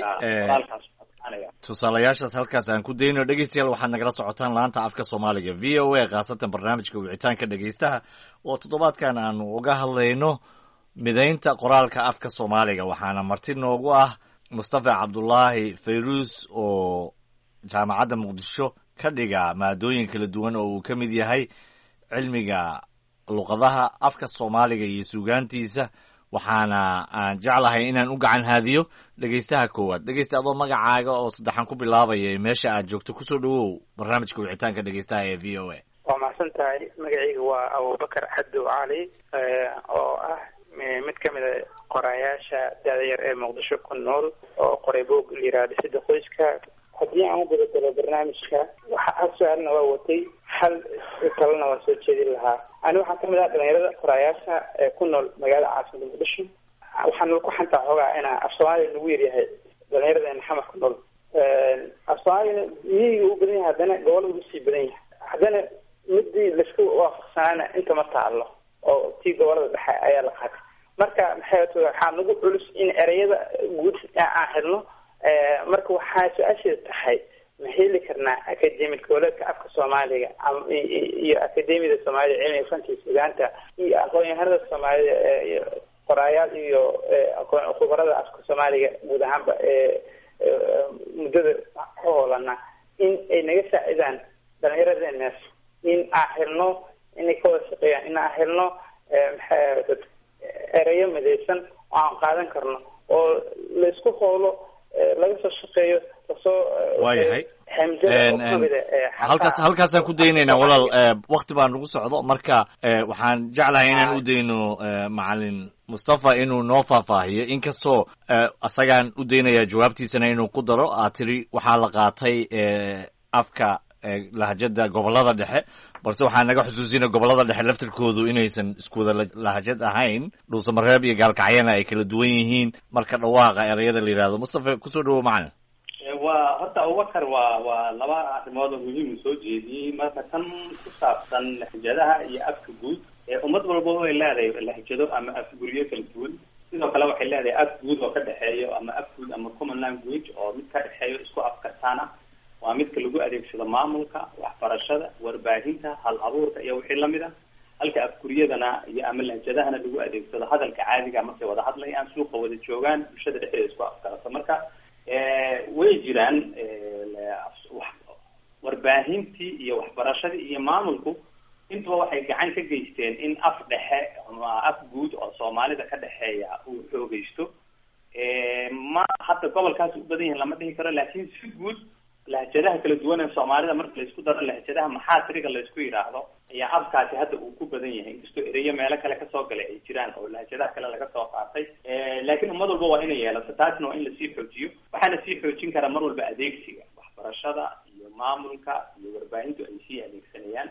tusaalayaashaas halkaas aan ku dayno. dhegeystayaal waxaad nagala socotaan laanta afka soomaaliga v o a, khaasatan barnaamijka wicitaanka dhegeystaha oo toddobaadkan aanu uga hadlayno midaynta qoraalka afka soomaaliga. waxaana marti noogu ah Mustafa Cabdullaahi Fayruus oo jaamacadda Muqdisho ka dhiga maadooyin kala duwan oo uu ka mid yahay cilmiga luqadaha afka soomaaliga iyo suugaantiisa. waxaana aan jeclahay inaan u gacan haadiyo dhegeystaha koowaad. dhegeysta adoo magacaaga oo saddexan ku bilaabaya meesha aad joogto kusoo dhawow barnaamijka wicitaanka dhegeystaha ee v o a. waa mahadsan tahay. magacayga waa Abubakar Xadow Cali oo ah mid kamid a qoraayaasha da'da yar ee Muqdisho ku nool oo qoray buug la yiraahdo Sida Qoyska. haddii aan u gudagalo barnaamijka hal su-aalna waa watay, hal kalena waa soo jeedin lahaa. ani waxaan kamid ah dhalinyarada qoraayaasha ee ku nool magaalada caasimada Muqdisho. waxaan ku xantaa xoogaa inaa af Soomaaliya lagu yaryahay dhalinyarada xamar ku nool. af Soomaaliya miyiga u badan yahay, haddana gobolada ugu sii badan yahay. haddana midii laisku waafaqsanaana inta ma taalo oo tii gobolada dhexe ayaa la qaatay. marka waxaa nagu culus in ereyada guud aan helno. marka waxaa su-aasheeda tahay ma heli karnaa akademi goboleedka afka Soomaaliga iyo akademiyada Soomaaliya cilmiga fanka iyo suugaanta iyo aqoon-yahanada Soomaalida qoraayaal iyo khubarada afka Soomaaliga guud ahaanba muddada ka hoolana in ay naga saacidaan dhalinyaradeenaas in aan helno inay ka wada shaqeeyaan, in aan helno ereyo midaysan oo aan qaadan karno oo la isku hoolo laga soo shaqeeyo waayahay halkaasaan ku daynaynaa walaal. wakti baa nagu socdo, marka waxaan jeclahay inaan u dayno macalin Mustafa inuu noo faahfaahiyo, inkastoo asagaan u daynayaa jawaabtiisana inuu ku daro. aad tiri waxaa la qaatay afka lahajada gobolada dhexe, balse waxaa naga xusuusina gobolada dhexe laftirkoodu inaysan iskuwada lahajad ahayn. dhuusamareeb iyo gaalkacyana ay kala duwan yihiin marka dhawaaqa ereyada la yidhahdo. Mustafa kusoo dhawow macalin. waa horta Abubakar waa laba arrimood oo muhiim u soo jeediyey. marka tan ku saabsan lahjadaha iyo afka guud, ummad walba way leedahay lahjado ama afguryo kala duwan. sidoo kale waxay leedahay af guud oo ka dhexeeyo ama af guud ama common language oo mid ka dhexeeyo isku afkartaana waa midka lagu adeegsado maamulka, waxbarashada, warbaahinta, hal abuurka iyo wixii lamid ah, halka afkuriyadana iyo ama lahjadahana lagu adeegsado hadalka caadiga markay wada hadlayaan, suuqa wada joogaan, bulshada dhexdeeda isku afkarato. Marka way jiraan warbaahintii iyo waxbarashadii iyo maamulku intuba waxay gacan ka geysteen in af dhexe ama af guud oo soomaalida ka dhexeeya uu xoogeysto. Ma hadda gobolkaas u badan yahin lama dhihi karo, laakiin si guud lahjadaha kala duwan ee soomaalida marka laisku daro lahjadaha maxaasiriga laisku yidhaahdo ayaa afkaasi hadda uu ku badan yahay, inkastoo ereyo meelo kale kasoo galay ay jiraan oo lahjadaha kale laga soo qaatay. Laakiin ummad walba waa inay yeelato, taasna waa in lasii xoojiyo. waxaana sii xoojin kara mar walba adeegsiga waxbarashada iyo maamulka iyo warbaahintu ay sii adeegsanayaan.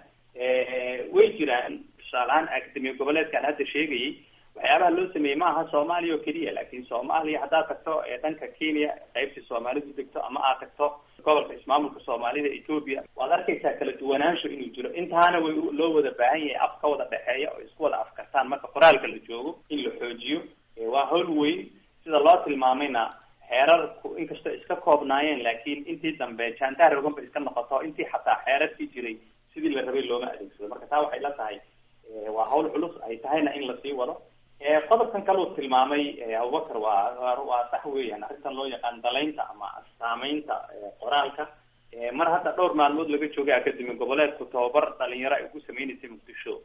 Way jiraan tusaalehaan akademiya goboleedkaan hadda sheegayay, waxyaabaha loo sameeyey ma aha Soomaaliya oo keliya, laakiin Soomaaliya haddaad tagto dhanka Kenya qaybtii Soomaalidu degto, ama aad tagto gobolka ismaamulka Soomaalida Ethiopia, waad arkaysaa kala duwanaansho inuu jiro. Intaana way loo wada baahan yahay af ka wada dhexeeya oo isku wada afkartaan marka qoraalka la joogo in la xoojiyo. Waa hawl weyn, sida loo tilmaamayna xeerarku inkastoo iska koobnaayeen, laakiin intii dambe jaantaar rogan bay iska noqoto, intii xataa xeerarkii jiray sidii la rabay looma adeegsado. Marka taa waxay la tahay waa hawl culus, ay tahayna in lasii wado. qodobkan kale uu tilmaamay Abubakar waa sax weeyaan, arrintan loo yaqaan dalaynta ama saamaynta qoraalka. Mar hadda dhowr maalmood laga joogay akademi goboleedku tababar dhalinyaro ay ugu sameynaysay Muqdisho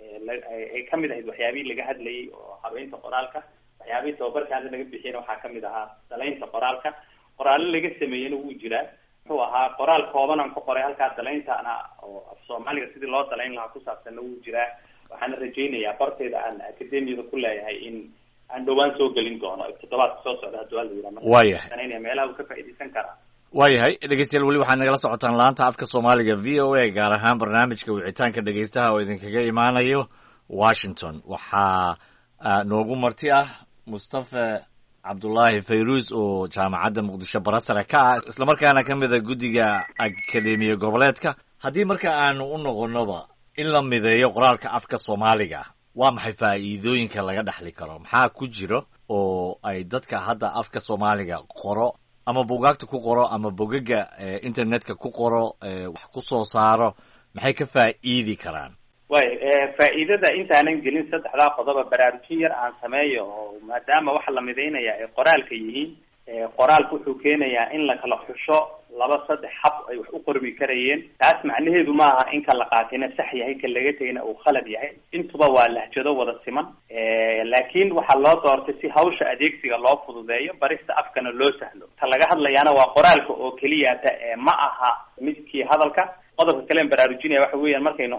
ay kamid ahayd waxyaabihii laga hadlayay oo habeynta qoraalka. waxyaabihii tababarkaasi laga bixiyana waxaa kamid ahaa dalaynta qoraalka. qoraallo laga sameeyena wuu jiraa, wuxuu ahaa qoraal kooban aan ku qoray halkaa dalayntaana oo af Soomaaliga sidii loo dalayn lahaa ku saabsanna wuu jiraa. waxaana rajaynayaa bartayda aan akademiyada ku leeyahay in aan dhawaan soo gelin doono toddobaadka soo socda hadduu alla yidhaha. waayahay meelaha uu ka faa'iidaysan karaa. waayahay dhegeystayaal, weli waxaad nagala socotaan laanta afka Soomaaliga VOA, gaar ahaan barnaamijka wicitaanka dhegeystaha oo idinkaga imaanayo Washington. waxaa noogu marti ah Mustafa Cabdullaahi Fayruus oo jaamacadda Muqdisho barasare ka ah, islamarkaana ka mid a guddiga akademiya goboleedka. haddii marka aanu u noqonoba in la mideeyo qoraalka afka Soomaaliga, waa maxay faa'iidooyinka laga dhaxli karo? maxaa ku jiro oo ay dadka hadda afka Soomaaliga qoro ama buugaagta ku qoro ama bogaga internetka ku qoro wax ku soo saaro, maxay ka faa'iidi karaan? faa'iidada intaanan gelin saddexdaa qodoba baraarujin yar aan sameeyo, oo maadaama waxa la mideynaya ay qoraalka yihiin, qoraalku wuxuu keenayaa in la kala xusho 2-3 hab ay wax u qormi karayeen. taas macnaheedu maaha in ka la qaatina sax yahay, ka laga tegina uu khalad yahay. intuba waa lahjado wada siman, laakiin waxaa loo doortay si hawsha adeegsiga loo fududeeyo, barista afkana loo sahlo. ta laga hadlayaana waa qoraalka oo keliya, ma aha midkii hadalka. qodobka kale aan baraarujinaya waxa weeyaan, markaynu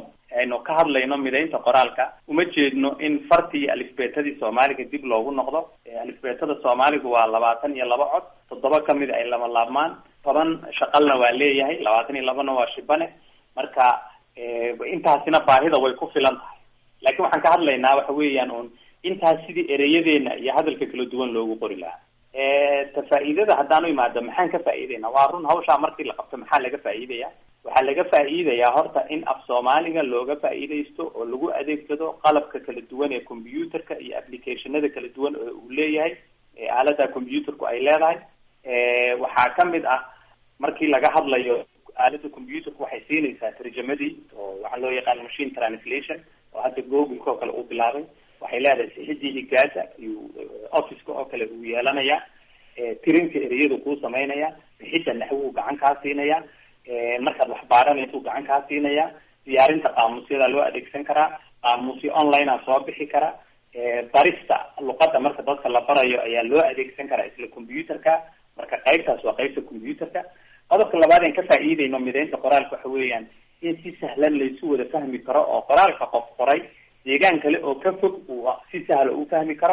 ka hadlayno mideynta qoraalka, uma jeedno in fartii iyo alifbeetadii Soomaaliga dib loogu noqdo. alifbeetada Soomaaligu waa 22 cod, 7 kamid ay lama laabmaan, 10 shaqalna waa leeyahay, 22na waa shibane. marka intaasina baahida way ku filan tahay. laakiin waxaan ka hadlaynaa waxa weeyaan un intaas sidii ereyadeena iyo hadalka kala duwan loogu qori lahaa. faa'iidada haddaanu imaado, maxaan ka faa'iidaynaa? waa run, hawshaa markii la qabto maxaa laga faa'iidaya? waxaa laga faa'iidayaa horta in af Soomaaliga looga faa'iidaysto oo lagu adeegsado qalabka kala duwan ee computerka iyo applicationada kala duwan oo uu leeyahay, aalada computerku ay leedahay. waxaa kamid ah markii laga hadlayo aalada computerku waxay siinaysaa tarjamadii oo waxaa loo yaqaan machine translation, oo hadda Google oo kale uu bilaabay. waxay leedahay sixidii higaasa iyo office-ka oo kale uu yeelanaya, tirinka ereyadu kuu samaynaya, bixida naxwu gacan kaa siinaya, markaad wax baaranayso gacan kaa siinaya, diyaarinta qaamuusyada loo adeegsan karaa, qaamuusyo online ah soo bixi kara, barista luqadda marka dadka la barayo ayaa loo adeegsan karaa isla computerka. marka qaybtaas waa qaybta computerka. qodobka labaad aan ka faa'iideyno mideynta qoraalka waxa weeyaan in si sahlan laysu wada fahmi karo, oo qoraalka qof qoray deegaan kale oo ka fog uu si sahla u fahmi karo.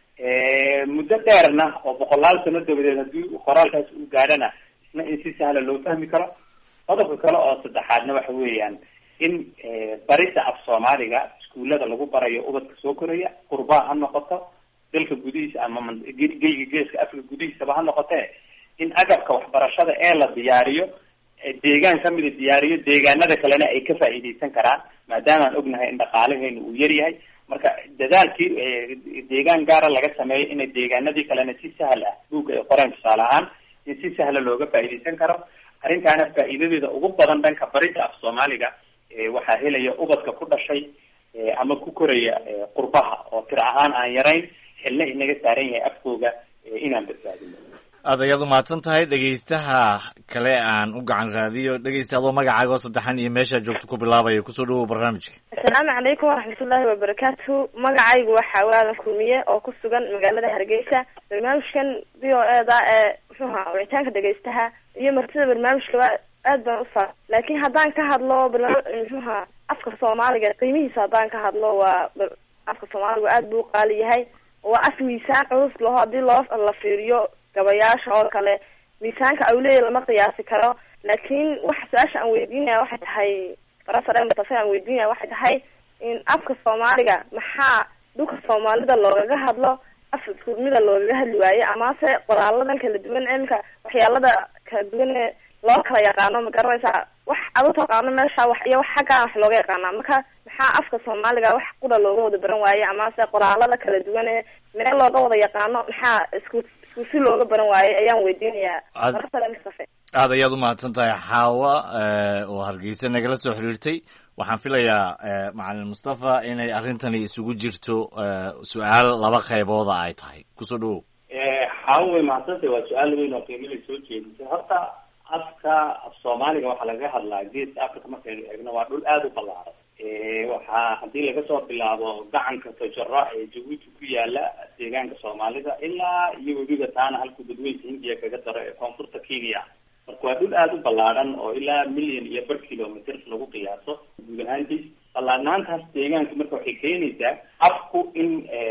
muddo dheerna oo 100 sano dabadeed haddii qoraalkaas uu gaadhana isna in si sahla loo fahmi karo. qodobka kale oo saddexaadna waxa weeyaan in barista af Soomaaliga iskuullada lagu barayo ubadka soo koraya, qurbaa ha noqoto, dalka gudihiisa ama geeska Afrika gudihiisaba ha noqotee, in agabka waxbarashada ee la diyaariyo deegaan kamida diyaariyo, deegaanada kalena ay ka faa'iidaysan karaan, maadaama aan ognahay in dhaqaalaheenu uu yar yahay. marka dadaalkii deegaan gaara laga sameeyo inay deegaanadii kalena si sahal ah buugga ay qoreen tusaale ahaan in si sahla looga faa'iidaysan karo arrintaana faa'iidadeeda ugu badan dhanka baridda af soomaaliga waxaa helaya ubadka ku dhashay ama ku koraya qurbaha oo tiro ahaan aan yarayn xilna inaga saaran yahay afkooga inaan badbaadino. aad ayaad umahadsan tahay. dhegaystaha kale aan u gacan raadiyo. dhegaysta adoo magacaaga oo saddexan iyo meeshaa joogto ku bilaabaya, kusoo dhawow barnaamijka. assalaamu calaykum waraxmatullaahi wabarakaatuhu. magacaygu waxaa waadan kulmiye oo ku sugan magaalada Hargeysa. barnaamijkan VOA-da muxuuha wicitaanka dhegaystaha iyo martida barnaamijkaba aad baan u faa, laakiin haddaan ka hadlo muxuuha afka soomaaliga qiimihiisa haddaan ka hadlo, waa afka soomaaliga aad buu qaali yahay. waa af miisaan culus laho haddii la fiiriyo gabayaasha oo kale miisaanka awleeya lama qiyaasi karo. laakiin waxa su-aasha aan weydiinaya waxay tahay farasare mustafa aan weydiinaya waxay tahay in afka soomaaliga maxaa dhulka soomaalida loogaga hadlo af iskumida loogaga hadli waaye, amase qoraaladan kala duwan imika waxyaalada kala duwan ee loo kala yaqaano ma garanaysaa wax adu taqaano meesha wax iyo wax xaggaan wax looga yaqaanaa. marka maxaa afka soomaaliga wax qura looga wada baran waaye, amase qoraalada kala duwan ee meel looga wada yaqaano maxaa isku si looga baran waaye ayaan weydiinayaa farasare mustafa. aad ayaad umahadsan tahay xaawa oo Hargeysa nagala soo xiriirtay. waxaan filayaa macalin Mustafa inay arrintani isugu jirto su-aal laba qaybooda ay tahay. kusoo dhawow. xaawa way mahadsantahay, waa su-aal weyn oo qiimada soo jeedisay. horta afka af soomaaliga waxaa laga hadlaa geeska africa markaynu eegno waa dhul aada u ballaaran. waxaa haddii laga soo bilaabo gacanka tojaro ee Jabuuti ku yaala deegaanka soomaalida ilaa iyo webiga taana halkuu dadweynka Hindiya kaga daro ee koonfurta Kenya. marka waa dhul aada u ballaaran oo ilaa 1 milyan iyo bar kilomitr lagu qiyaaso guud ahaantiis. ballaarnaantaas deegaanka marka waxay keenaysaa afku in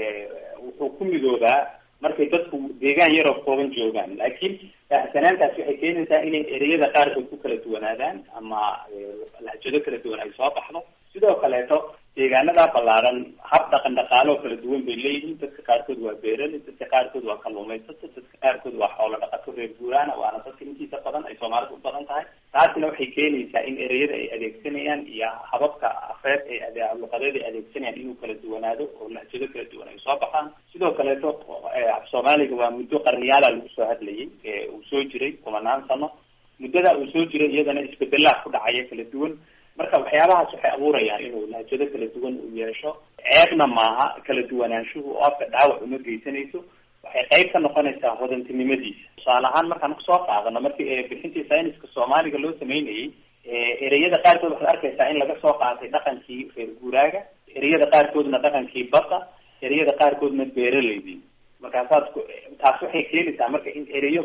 wuxuu ku midoobaa markay dadku deegaan yaroo kooban joogaan, laakiin baahsanaantaas waxay keenaysaa inay ereyada qaarkood ku kala duwanaadaan ama lahjado kala duwan ay soo baxdo. sidoo kaleeto deegaanada ballaaran hab dhaqan dhaqaaloo kala duwan bay leeyihiin. dadka qaarkood waa beeraley, dadka qaarkood waa kalluumaysato, dadka qaarkood waa xoolo dhaqato reer guuraana, waana dadka intiisa badan ay soomaalida u badan tahay. taasina waxay keenaysaa in ereyada ay adeegsanayaan iyo hababka afeed ee luqadeed ay adeegsanayaan inuu kala duwanaado oo lahjado kala duwan ay soo baxaan. sidoo kaleeto af soomaaliga waa muddo qarniyaala lagu soo hadlayay, uu soo jiray 10 sano. muddada uu soo jiray iyadana isbedelaa ku dhacaya kala duwan. marka waxyaabahaas waxay abuurayaan inuu lahjado kala duwan uu yeesho. ceebna maaha kala duwanaanshuhu oo afka dhaawac uma geysanayso, waxay qayb ka noqonaysaa hodantinimadiisa. tusaale ahaan markaan kusoo qaadano markii bixintii sayniska soomaaliga loo sameynayay, ereyada qaarkood waxaad arkaysaa in laga soo qaatay dhaqankii reer guuraaga, ereyada qaarkoodna dhaqankii badda, ereyada qaarkoodna beeraleydii. markaasaad taas waxay keenaysaa marka in ereyo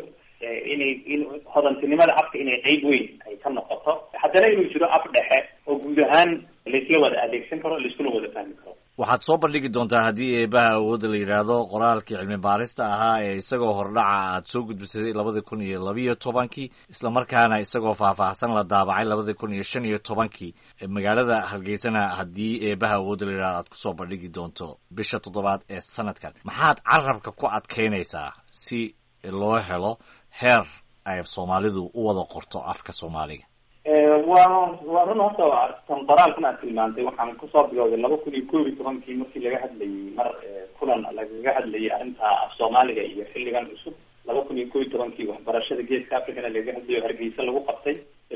in hodantinimada afka inay qayb weyn ay ka noqoto. haddana inuu jiro af dhexe oo guud ahaan laisla wada adeegsan karo, laiskuna wada fahmi karo. waxaad soo bandhigi doontaa haddii eebaha awoodda la yidhaahdo qoraalkii cilmi baarista ahaa ee isagoo hordhaca aad soo gudbisay 2012 islamarkaana isagoo faahfaahsan la daabacay 2015 magaalada Hargeysana haddii eebaha awoodda la yidhahdo aad kusoo bandhigi doonto bisha 7 ee sanadkan. maxaad carabka ku adkaynaysaa si loo helo heer ay Soomaalidu u wada qorto afka Soomaaliga? waa run. horta tan qoraalkan aad tilmaantay waxaan kusoo bilowday 2011 markii laga hadlayay mar kulan lagaga hadlayay arrinta af soomaaliga iyo xilligan cusub. 2011 waxbarashada geeska africana laga hadlayo Hargeysa lagu qabtay.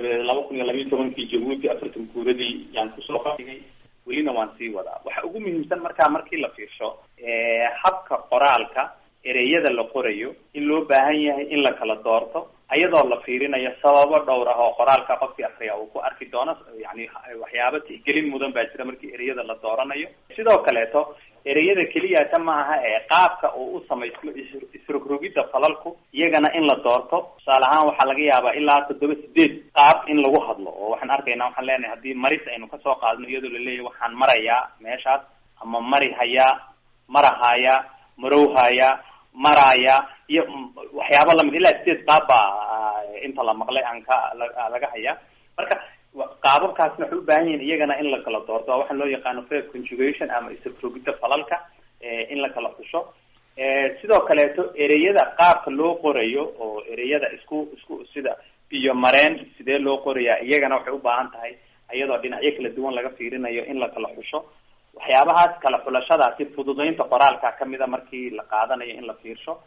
2012 Jabuuti 40 guuradii yaan kusoo qaadnay, welina waan sii wadaa. waxa ugu muhiimsan markii la fiirsho habka qoraalka ereyada la qorayo in loo baahan yahay in la kala doorto ayadoo la fiirinayo sababo dhowr ah oo qoraalka qofkii akhriya uu ku arki doono. yani waxyaabo tixgelin mudan baa jira markii ereyada la dooranayo. sidoo kaleeto ereyada keliyata ma aha ee qaabka uu u samaysmo isrogrogidda falalku iyagana in la doorto. tusaale ahaan waxaa laga yaabaa ilaa 7-8 qaab in lagu hadlo, oo waxaan arkaynaa waxaan leenahay haddii maris aynu kasoo qaadno iyadoo laleeyahay waxaan marayaa meeshaas, ama mari hayaa, marahaya, marowhaya, maraya iyo waxyaabo lamid ilaa 8 qaab baa inta la maqlay aan laga hayaa. marka qaababkaasna waxay u baahan yihiin iyagana in la kala doorto. waxaan loo yaqaano verb conjugation ama isrogrogidda falalka in la kala xusho. sidoo kaleeto ereyada qaabka loo qorayo oo ereyada isku sida biyo mareen sidee loo qorayaa iyagana waxay u baahan tahay iyadoo dhinacyo kala duwan laga fiirinayo in la kala xusho. waxyaabahaas kala xulashadaasi fududeynta qoraalka kamida markii la qaadanayo in la fiirsho.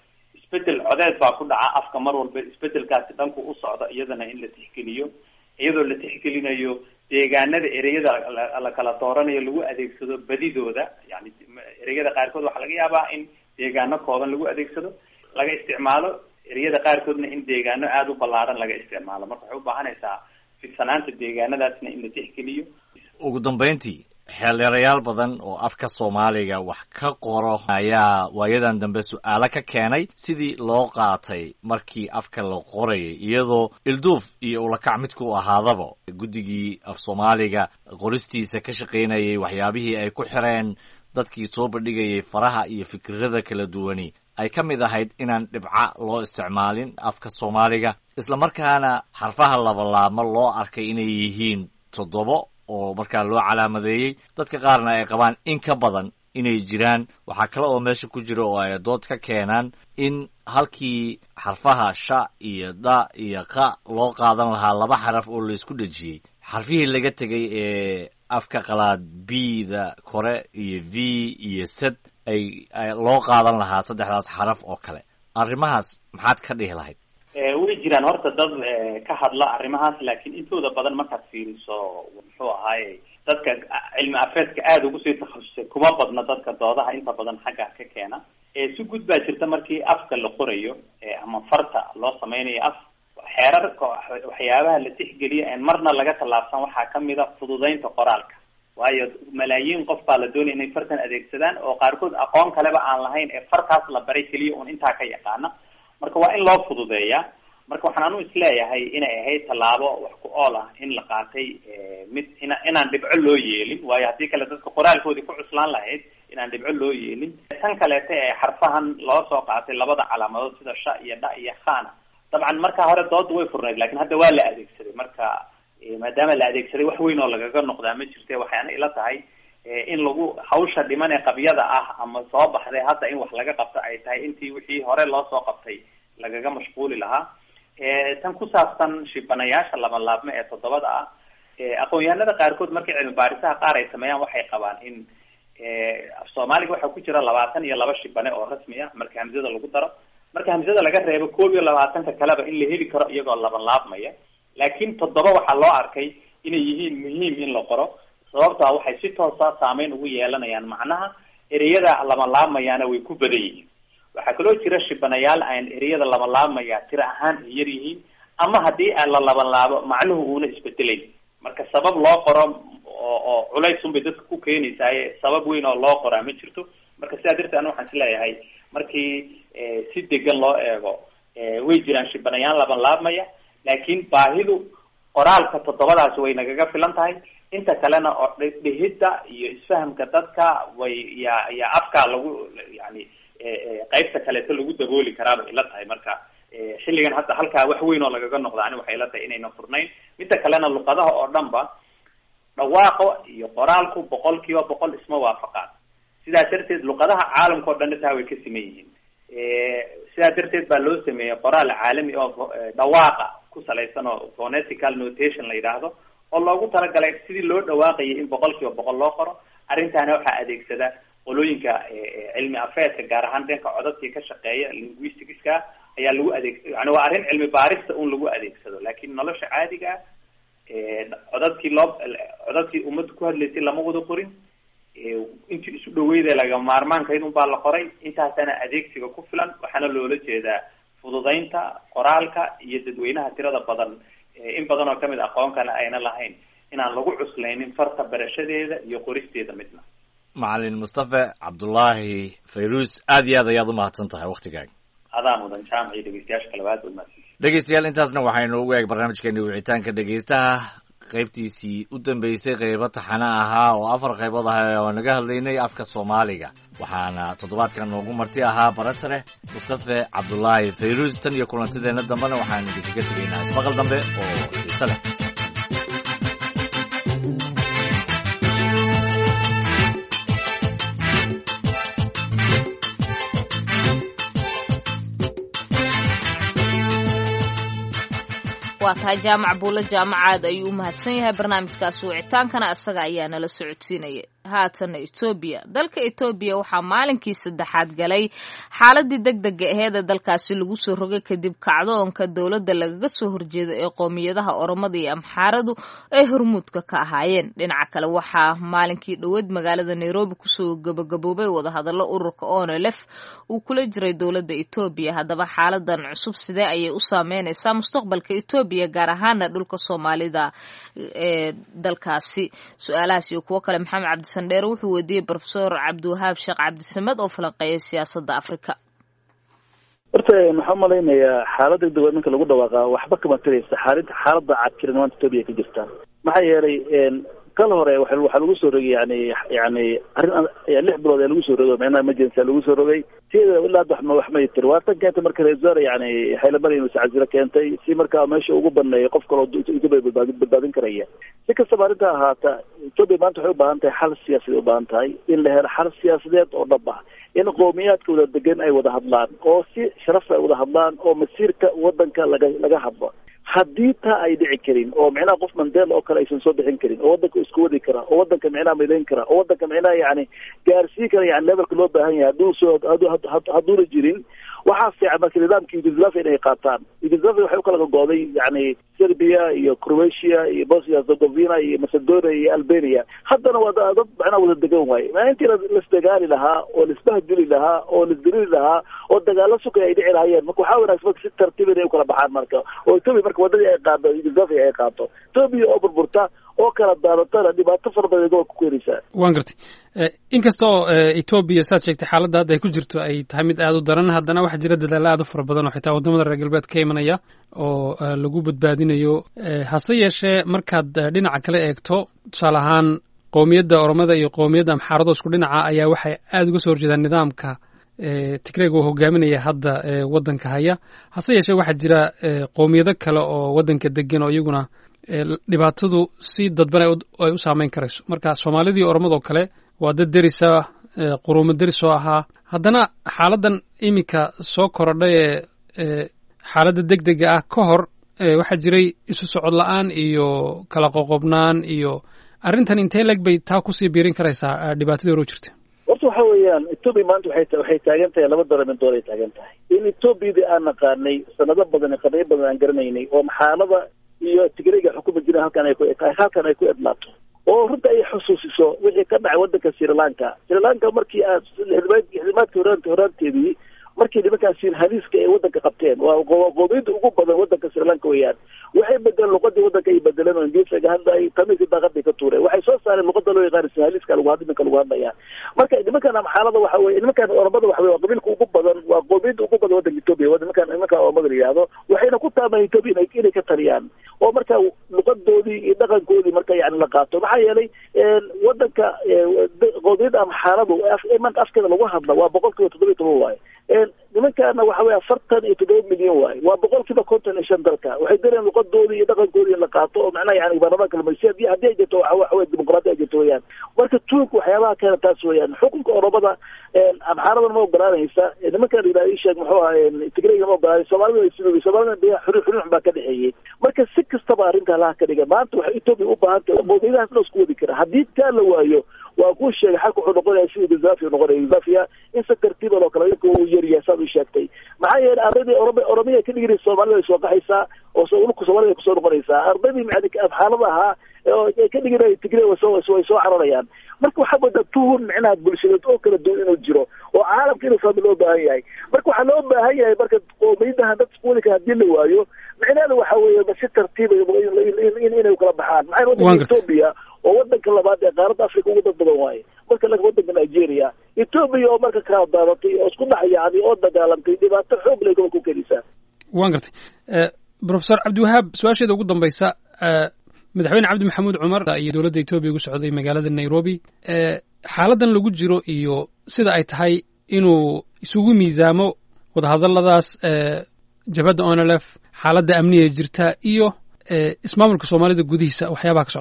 isbedel codeed baa ku dhaca afka mar walba, isbedelkaasi dhanku u socda iyadana in la tixgeliyo, iyadoo la tixgelinayo deegaanada ereyada la kala dooranayo lagu adeegsado badidooda. Yani ereyada qaarkood waxaa laga yaabaa in deegaano kooban lagu adeegsado laga isticmaalo, ereyada qaarkoodna in deegaano aada u ballaaran laga isticmaalo. marka waxay u baahanaysaa fidsanaanta deegaanadaasna in la tixgeliyo. ugu dambeyntii xeeldheerayaal badan oo afka soomaaliga wax ka qoro ayaa waayadan dambe su-aalo ka keenay sidii loo qaatay markii afka la qorayay, iyadoo ilduuf iyo ulakac midku ahaadaba guddigii af soomaaliga qoristiisa ka shaqaynayay waxyaabihii ay ku xireen dadkii soo bandhigayay faraha iyo fikirada kala duwani ay ka mid ahayd inaan dhibca loo isticmaalin afka soomaaliga, islamarkaana xarfaha labalaabma loo arkay inay yihiin 7 oo markaa loo calaamadeeyey. dadka qaarna ay qabaan in ka badan inay jiraan. waxaa kale oo meesha ku jira oo ay dood ka keenaan in halkii xarfaha sha iyo da iyo qa loo qaadan lahaa 2 xaraf oo laysku dhejiyey, xarfihii laga tegay ee afka qalaad b-da kore iyo v iyo sad ay loo qaadan lahaa 3daas xaraf oo kale. arrimahaas maxaad ka dhihi lahayd? way jiraan horta dad ka hadla arrimahaas, laakiin intooda badan markaad fiiriso muxuu ahaaye dadka cilmi afeedka aada ugu sii takhasusay kuma badna dadka doodaha inta badan xagga ka keena. si guud baa jirta markii afka la qorayo ama farta loo sameynayo af xeerarka waxyaabaha la tixgeliya en marna laga tallaabsan waxaa kamid a fududeynta qoraalka. waayo malaayiin qof baa la doonaya inay fartan adeegsadaan oo qaarkood aqoon kaleba aan lahayn ee fartaas la baray keliya un intaa ka yaqaana. marka waa in loo fududeeyaa. marka waxaan anu isleeyahay inay ahayd tallaabo wax ku ool ah in la qaatay mid inaan dhibco loo yeelin, waayo haddii kale dadka qoraalkoodii ku cuslaan lahayd inaan dhibco loo yeelin. tan kaleeta ee xarfahan loo soo qaatay 2 calaamadood sida sha iyo dha iyo khana, dabcan markaa hore dooda way furnayd, laakiin hadda waa la adeegsaday. marka maadaama la adeegsaday wax weyn oo lagaga noqdaa ma jirte. waxayna ila tahay in lagu hawsha dhiman ee qabyada ah ama soo baxday hadda in wax laga qabto ay tahay intii wixii hore loo soo qabtay lagaga mashquuli lahaa. tan ku saabsan shibanayaasha labalaabme ee 7 ah, aqoon-yahanada qaarkood markii cilmi baarisaha qaar ay sameeyaan waxay qabaan in af soomaaliga waxaa ku jira 22 shibane oo rasmi ah marka hamzada lagu daro. marka hamzada laga reebo 21 kaleba in la heli karo iyagoo labalaabmaya, laakiin 7 waxaa loo arkay inay yihiin muhiim in la qoro. sababtaa waxay si toosa saameyn ugu yeelanayaan macnaha ereyada labalaabmayaana way ku badan yihiin. waxaa kaloo jira shibanayaal aan ereyada labalaabmaya tiro ahaan ay yar yihiin, ama haddii aan la labalaabo macnuhu uuna isbedelayn. marka sabab loo qoro oo culays unbay dadka ku keenaysaaye sabab weyn oo loo qoraa ma jirto. marka sidaa darteed anu waxaan isleeyahay markii si degan loo eego way jiraan shibanayaal labalaabmaya, laakiin baahidu qoraalka 7daasi way nagaga filan tahay. inta kalena oo dhehidda iyo isfahamka dadka way ya afka lagu yani qaybta kaleeto lagu dabooli karaaba ila tahay. marka xilligan hadda halkaa wax weyn oo lagaga noqda ani waxay ila tahay inayna furnayn. midda kalena luqadaha oo dhan ba dhawaaqo iyo qoraalku 100% isma waafaqaan. sidaa darteed luqadaha caalamka oo dhan taa way ka siman yihiin. sidaa darteed baa loo sameeyay qoraal caalami oo dhawaaqa ku salaysan oo phonetical notation la yidhaahdo oo loogu talagalay sidii loo dhawaaqayay in 100% loo qoro. arrintaana waxaa adeegsada qolooyinka cilmi afeedka gaar ahaan dhanka codadkii ka shaqeeya linguisticska ayaa lagu adeegsado. yani waa arrin cilmi baarista un lagu adeegsado, laakiin nolosha caadiga codadkii ummadda ku hadlaysay lama wada qorin. intii isu dhaweyda laga maarmaankayd un baa la qoray. intaasana adeegsiga ku filan. waxaana loola jeedaa fududeynta qoraalka iyo dadweynaha tirada badan in badan oo kamid aqoonkana ayna lahayn inaan lagu cuslaynin farta barashadeeda iyo qoristeeda midna. macalin mustafa cabdullaahi fayrus, aad iyo aad ayaad u mahadsan tahay waktigaaga. adaa mudan jaamac iyo dhegeystayaasha kale aad u mahadsan. dhegeystayaal intaasna waxaynu ugu eeg barnaamijkeeni wicitaanka dhegeystaha qaybtiisii u dambeysay qaybo taxana ahaa oo 4 qaybood ah oo naga hadlaynay afka soomaaliga. waxaana toddobaadkan noogu marti ahaa barasare mustafa cabdullaahi fayrus. tan iyo kulantideena dambena waxaanu idinkaga tegaynaa ismaqal dambe oo xiiso leh. waa tahay jaamac buulo jaamacaad ayuu u mahadsan yahay. barnaamijkaasi wicitaankana isaga ayaa nala socodsiinaya. haatana etoobiya. dalka etoobiya waxaa maalinkii saddexaad galay xaaladii degdega aheed ee dalkaasi lagu soo rogay kadib kacdoonka dowladda lagaga soo horjeedo ee qoomiyadaha oromada iyo amxaaradu ay hormuudka ka ahaayeen. dhinaca kale waxaa maalinkii dhoweed magaalada nairobi kusoo gabagaboobay wadahadallo ururka ONLF uu kula jiray dowladda etoobiya. haddaba xaaladan cusub sidee ayay u saameynaysaa mustaqbalka etoobiya, gaar ahaana dhulka soomaalida ee dalkaasi? su-aalahaas iyo kuwo kale maxamed cabdisandheere wuxuu weydiiyey profesor cabdiwahaab sheekh cabdisamed oo falanqeeya siyaasadda afrika. horta maxaa malaynayaa xaaladda degdeg ninka lagu dhawaaqa waxba kama taraysa xaaladda cadkiran maanta etoobiya ka jirta. maxaa yeelay kal hore waxaa lagu soo rogay yani arrin 6 bilood ee lagu soo rogay macnaha emergency lagu soo rogay sida ilaa wax ma tir waa tan keentay marka reesar yani haylamari inuu sacajira keentay si markaa meesha ugu baneeyo qof kale oo Itoobiya badbaadin karaya. si kastaba arrinta ahaata Itoobiya maanta waxay u baahan tahay xal siyaasadeed, u baahan tahay in la helo xal siyaasadeed oo dhab ah, in qowmiyaadkooda degan ay wada hadlaan oo si sharaf ay wada hadlaan oo masiirka wadanka laga hadlo. haddii taa ay dhici karin oo macnaha qof Mandela oo kale aysan soo bixin karin oo wadanka isku wadi kara oo wadanka macnaha midayn kara oo wadanka macnaha yani gaarsiin kara yani levelka loo baahan yahay hadduu jirin waxaa fiican marka nidaamkii Yugoslavia inay qaataan. Yugoslavia waxay u kala go'day yani Serbia iyo Croatia iyo Bosnia Herzegovina iyo Macedonia iyo Albania. haddana waa dad macnaha wada degan waaye. maalintii la isdagaali lahaa oo la isbahdili lahaa oo la isdilili lahaa oo dagaalo sugay ay dhici lahaayeen. marka waxaa wanaagsan si tartiib ah inay u kala baxaan marka oo Ethiopia marka wadadii ay qaado Yugoslavia ay qaato. Ethiopia oo burburta oo kala daaratana dhibaato fara badan oo ku keenaysa. waan gartay inkastoo Ethiopia saad sheegtay xaaladda hadda ay ku jirto ay tahay mid aad u daran, haddana waxaa jira dadaalo aad u fara badan oo xitaa wadamada reer galbeed ka imanaya oo lagu badbaadinayo. hase yeeshee markaad dhinaca kale eegto, tusaale ahaan qowmiyadda oromada iyo qowmiyadda amxaarado isku dhinaca ayaa waxay aad uga soo horjeedaan nidaamka Tigreeg oo hogaaminaya hadda wadanka haya. hase yeeshee waxaa jira qowmiyado kale oo wadanka degan oo iyaguna dhibaatadu si dadban ay u saameyn karayso. marka soomaalidii oromadoo kale waa dad derisa, quruumo deris oo ahaa. haddana xaaladan iminka soo korodhay ee xaaladda degdega ah ka hor waxaa jiray isu socod la-aan iyo kala qoqobnaan iyo arrintan intee leg bay taa kusii biirin karaysaa dhibaatadii hore u jirta? horta waxa weeyaan Ethiopia maanta waxay taagan tahay laba daramin doon ay taagan tahay. in Ethiopia aan naqaanay sanado badan iyo qarniyo badan aan garanaynay oo maxaalada iyo Tigreega xukuma jireen halkan ay ku edlaato oo runta ay xusuusiso wixii ka dhacay wadanka Sri Lanka markii aad xilmaadkii horaanteedii markii nimankaasi haliiska ay wadanka qabteen waa qowmiyadda ugu badan wadanka Sri Lanka weeyaan. waxay bedeleen luqadii wadanka ay bedeleen oo Ingiriisiga hadda ay tamiisi daaqadii ka tuureen. waxay soo saareen luqada loo yaqaan haliiska lagu hadlaya. marka nimankan xaalada waxa weeye nimankan oromada waxa weeye waa qabiilka ugu badan, waa qowmiyadda ugu badan wadanka Itoobiya. nimankan oromada yiraahdo waxayna ku taamaan Itoobiya inay ka taliyaan oo marka luqadoodii iyo dhaqankoodii marka yani la qaato. maxaa yeelay wadanka qowmiyadda amxaaradu imanka afkeeda lagu hadla waa 17% waaye. nimankaana waxa weeye 47 milyan waaye, waa 55% dalka. waxay dareen luqadoodii iyo dhaqankoodii in la qaato oo macnaha yani baarlamaanka lamaysiya haddii ay jirto waxa weeye dimuqraadi ay jirto weeyaan. marka tuulka waxyaabaha keena taas weeyaan. xukunka oromada amxaarada ma ogolaanaysa, nimankan ilaahay sheeg muxuu ahaa Tigreega ma ogolaanaysa, Soomaalida xurux baa ka dhaxeeyay. marka si kastaba arrinta la ka dhiga maanta waxa Ethiopia u baahan tahay qowmiyadahaas la isku wadi kara. haddii taa la waayo waa ku sheegay xalku wuxuu noqonayaa sidii Yugoslavia noqonayay. Yugoslavia in si tartiib ah oo kale uu yaryahay saad u sheegtay. maxaa yeelay ardayda Oromiya ka dhigay Soomaalida soo qaxaysaa oo Soomaalida ku soo noqonaysaa. ardaydii macdinka xaalada ahaa oo ka dhigay Tigreeg way soo cararayaan. marka waxa wada tuhun macnaha bulshada oo kala duwan inuu jiro oo caalamka inuu fahmo loo baahan yahay. marka waxa loo baahan yahay marka qowmiyadaha dad isku wadi kara haddii la waayo macnaheedu waxa weeye si tartiib ah inay kala baxaan. maxay wadanka Ethiopia oo wadanka labaad ee qaaradda Afrika ugu dad badan waaye. marka laga wadanka Nigeria, Ethiopia oo marka kala daadatay oo isku dhaxyacday oo dagaalantay dhibaato xoog leh ku keenaysa. waan gartay professor Cabdiwahaab, su-aasheeda ugu dambaysa, madaxweyne cabdi maxamuud cumar iyo dowladda Ethiopia ugu socday magaalada Nairobi, xaaladan lagu jiro iyo sida ay tahay inuu isugu miisaamo wadahadalladaas jabhadda ONLF, xaaladda amniga jirta iyo ismaamulka Soomaalida gudihiisa waxyaabaha ka socda.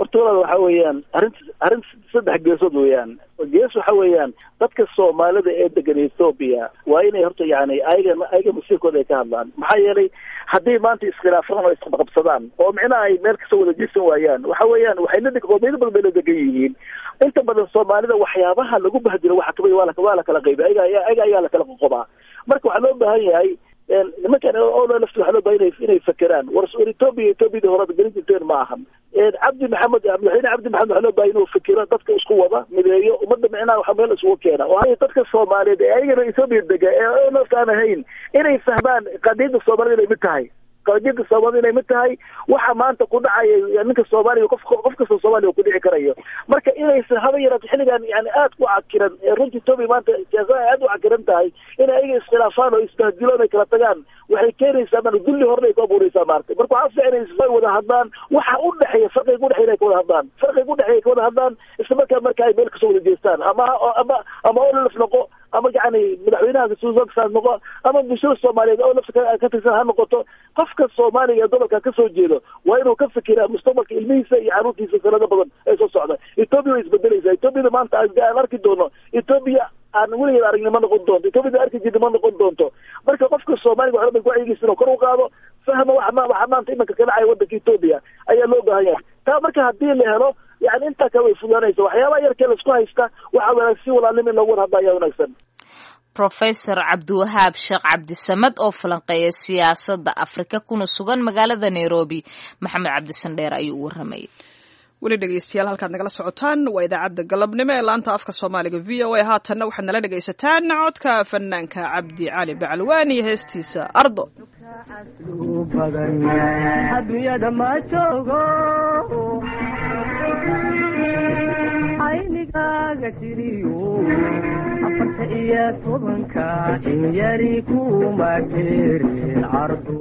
horta waxa weeyaan arrin saddex geesood weeyaan. gees waxa weeyaan dadka Soomaalida ee degan Ethiopia waa inay horta yani ayaga masiirkooda ay ka hadlaan. maxaa yeelay haddii maanta iskhilaafaan oo isqabsadaan oo micnaha ay meel kasoo wada jirsan waayaan waxa weeyaan waxay la qowmiyado badan bay la degan yihiin. inta badan Soomaalida waxyaabaha lagu bahdilo waxa kamid waa la kala qaybay ayaga la kala qoqobaa. marka waxa loo baahan yahay nimankan oo laftu waxa loo baahan inay fakeraan war Ethiopia horada gelin jirteen ma ahan. Cabdi Maxamed waxa loo baahan inuu fikiro dadka isku wada mideeyo umada micnaha waxa meel isugu keena oo ay dadka Soomaaliyeed ee ayagana Ethiopia dega ee naftaan ahayn inay fahmaan qadiyada Soomaalida inay mid tahay. qadiyada Soomaalida inay mid tahay waxa maanta ku dhacaya ninka Soomaaliga qof kasta Soomaaliga ku dhici karayo. marka inay haba yaraad xilligan yani aad ku cakiran runtii Ethiopia maanta aad u cakiran tahay inay ayaga iskhilaafaan oo isbahdiloon ay kala tagaan waxay keenaysaa man dulli horna ay ku abuuraysaa maartay. marka waxa fiicanaysa wada hadlaan waxa u dhaxeeya farqiga u dhaxeeya ka wada hadlaan isla markaa ay meel ka soo wada jeestaan ama oo la noqo ama yani madaxweynaha Suusan noqo ama bulshada Soomaaliyeed oo lafta ka tirsan ha noqoto qofka Soomaaliga gobolka ka soo jeedo waa inuu ka fikiraa mustaqbalka ilmihiisa iyo carruurtiisa sanado badan ay soo socdaan. Ethiopia way isbedelaysaa. Ethiopia maanta aan arki doono Ethiopia aan weligeed aragnimo noqon doonto. Ethiopia arki jirnimo noqon doonto. marka qofka Soomaaliga waxa lagu wacyigiisa inuu kor u qaado fahmo waxa maanta imanka ka dhacay waddanka Ethiopia ayaa loo baahan yahay. taa marka haddii la helo yani inta ka way fudaanaysa waxyaabaha yarkee la isku haysta waxa wanaagsan walaalnimo in lagu wada hadla ayaa wanaagsan. Professor Cabdiwahaab Sheekh Cabdisamad oo falanqeeya siyaasadda Afrika kuna sugan magaalada Nairobi. Maxamed Cabdisandheer ayuu u warramay. weli dhegeystayaal halkaad nagala socotaan waa idaacadda galabnimo ee laanta afka Soomaaliga VOA. haatanna waxaad nala dhegaysataan codka fanaanka Cabdi Cali Bacalwaan iyo heestiisa Ardo. adduunyada ma joogo aynigaaga tiriyo 14 in yari kuma jirin Ardo.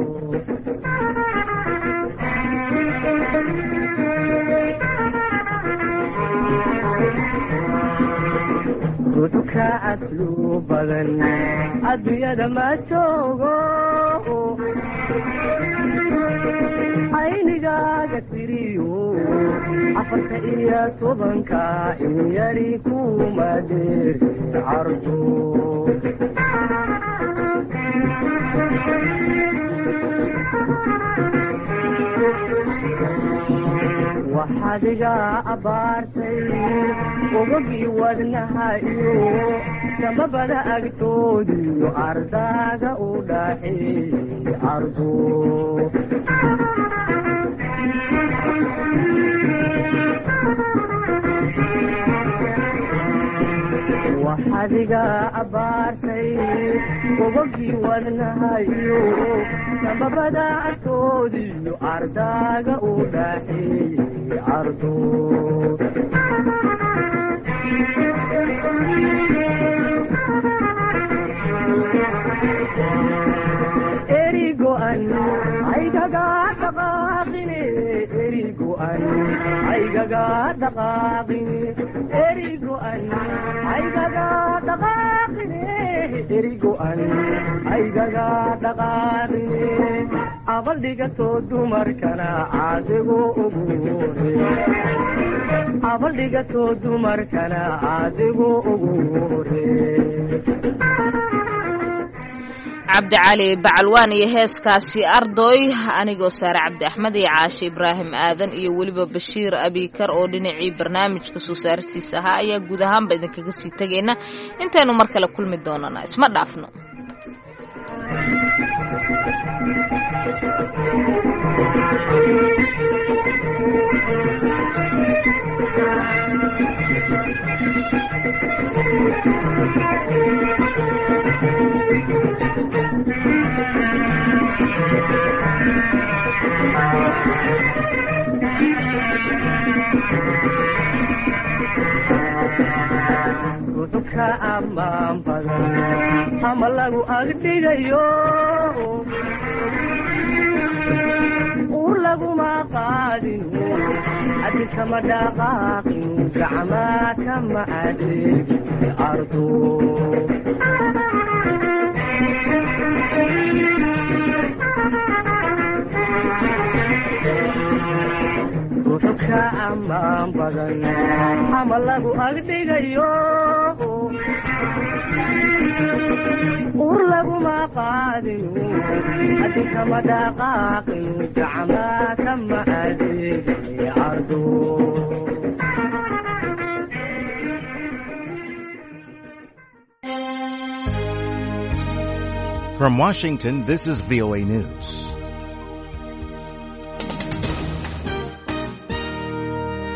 ruuxka aslu badan adduunyada ma joogo aynigaaga tiriyo 14 in yari kuma jirin Ardo. waxaad iga abaartay ogogii wadnaha iyo samabada agtoodiyo ardaaga u dhaxeeyey Ardo. waxaad iga abaartay ogogii wadnaha iyo samabada agtoodiyo ardaaga u dhaxeeyey Ardo. erigo'an aygaga dhaqaaqine erigo'an aygaga dhaqaaqine erigo'an aygaga dhaqaaqine erigo'an aygaga dhaqaaqine abaldhigatoo dumarkana caadigu ugu hore abaldhigatoo dumarkana caadigu ugu hore. Cabdi Cali Bacalwaan iyo heeskaasi Ardoy anigoo Saare Cabdi Axmed iyo Caashi Ibraahim Aadan iyo weliba Bashiir Abikar oo dhinacii barnaamijka soo saartiisa ahaa ayaa guud ahaanba idinkaga sii tagayna intaynu mar kale kulmi doonana isma dhaafno. ruuxka ammaan badan ama lagu agdhigayo ur laguma qaadin haddi kama dhaqaaqin gacmaa kama adeegin Ardo. ruuxka ka ammaan badan ama lagu agdhigayo ur laguma qaadinu adinkama dhaqaaqinu gacmaa kama adeegay ardo From Washington, this is VOA News.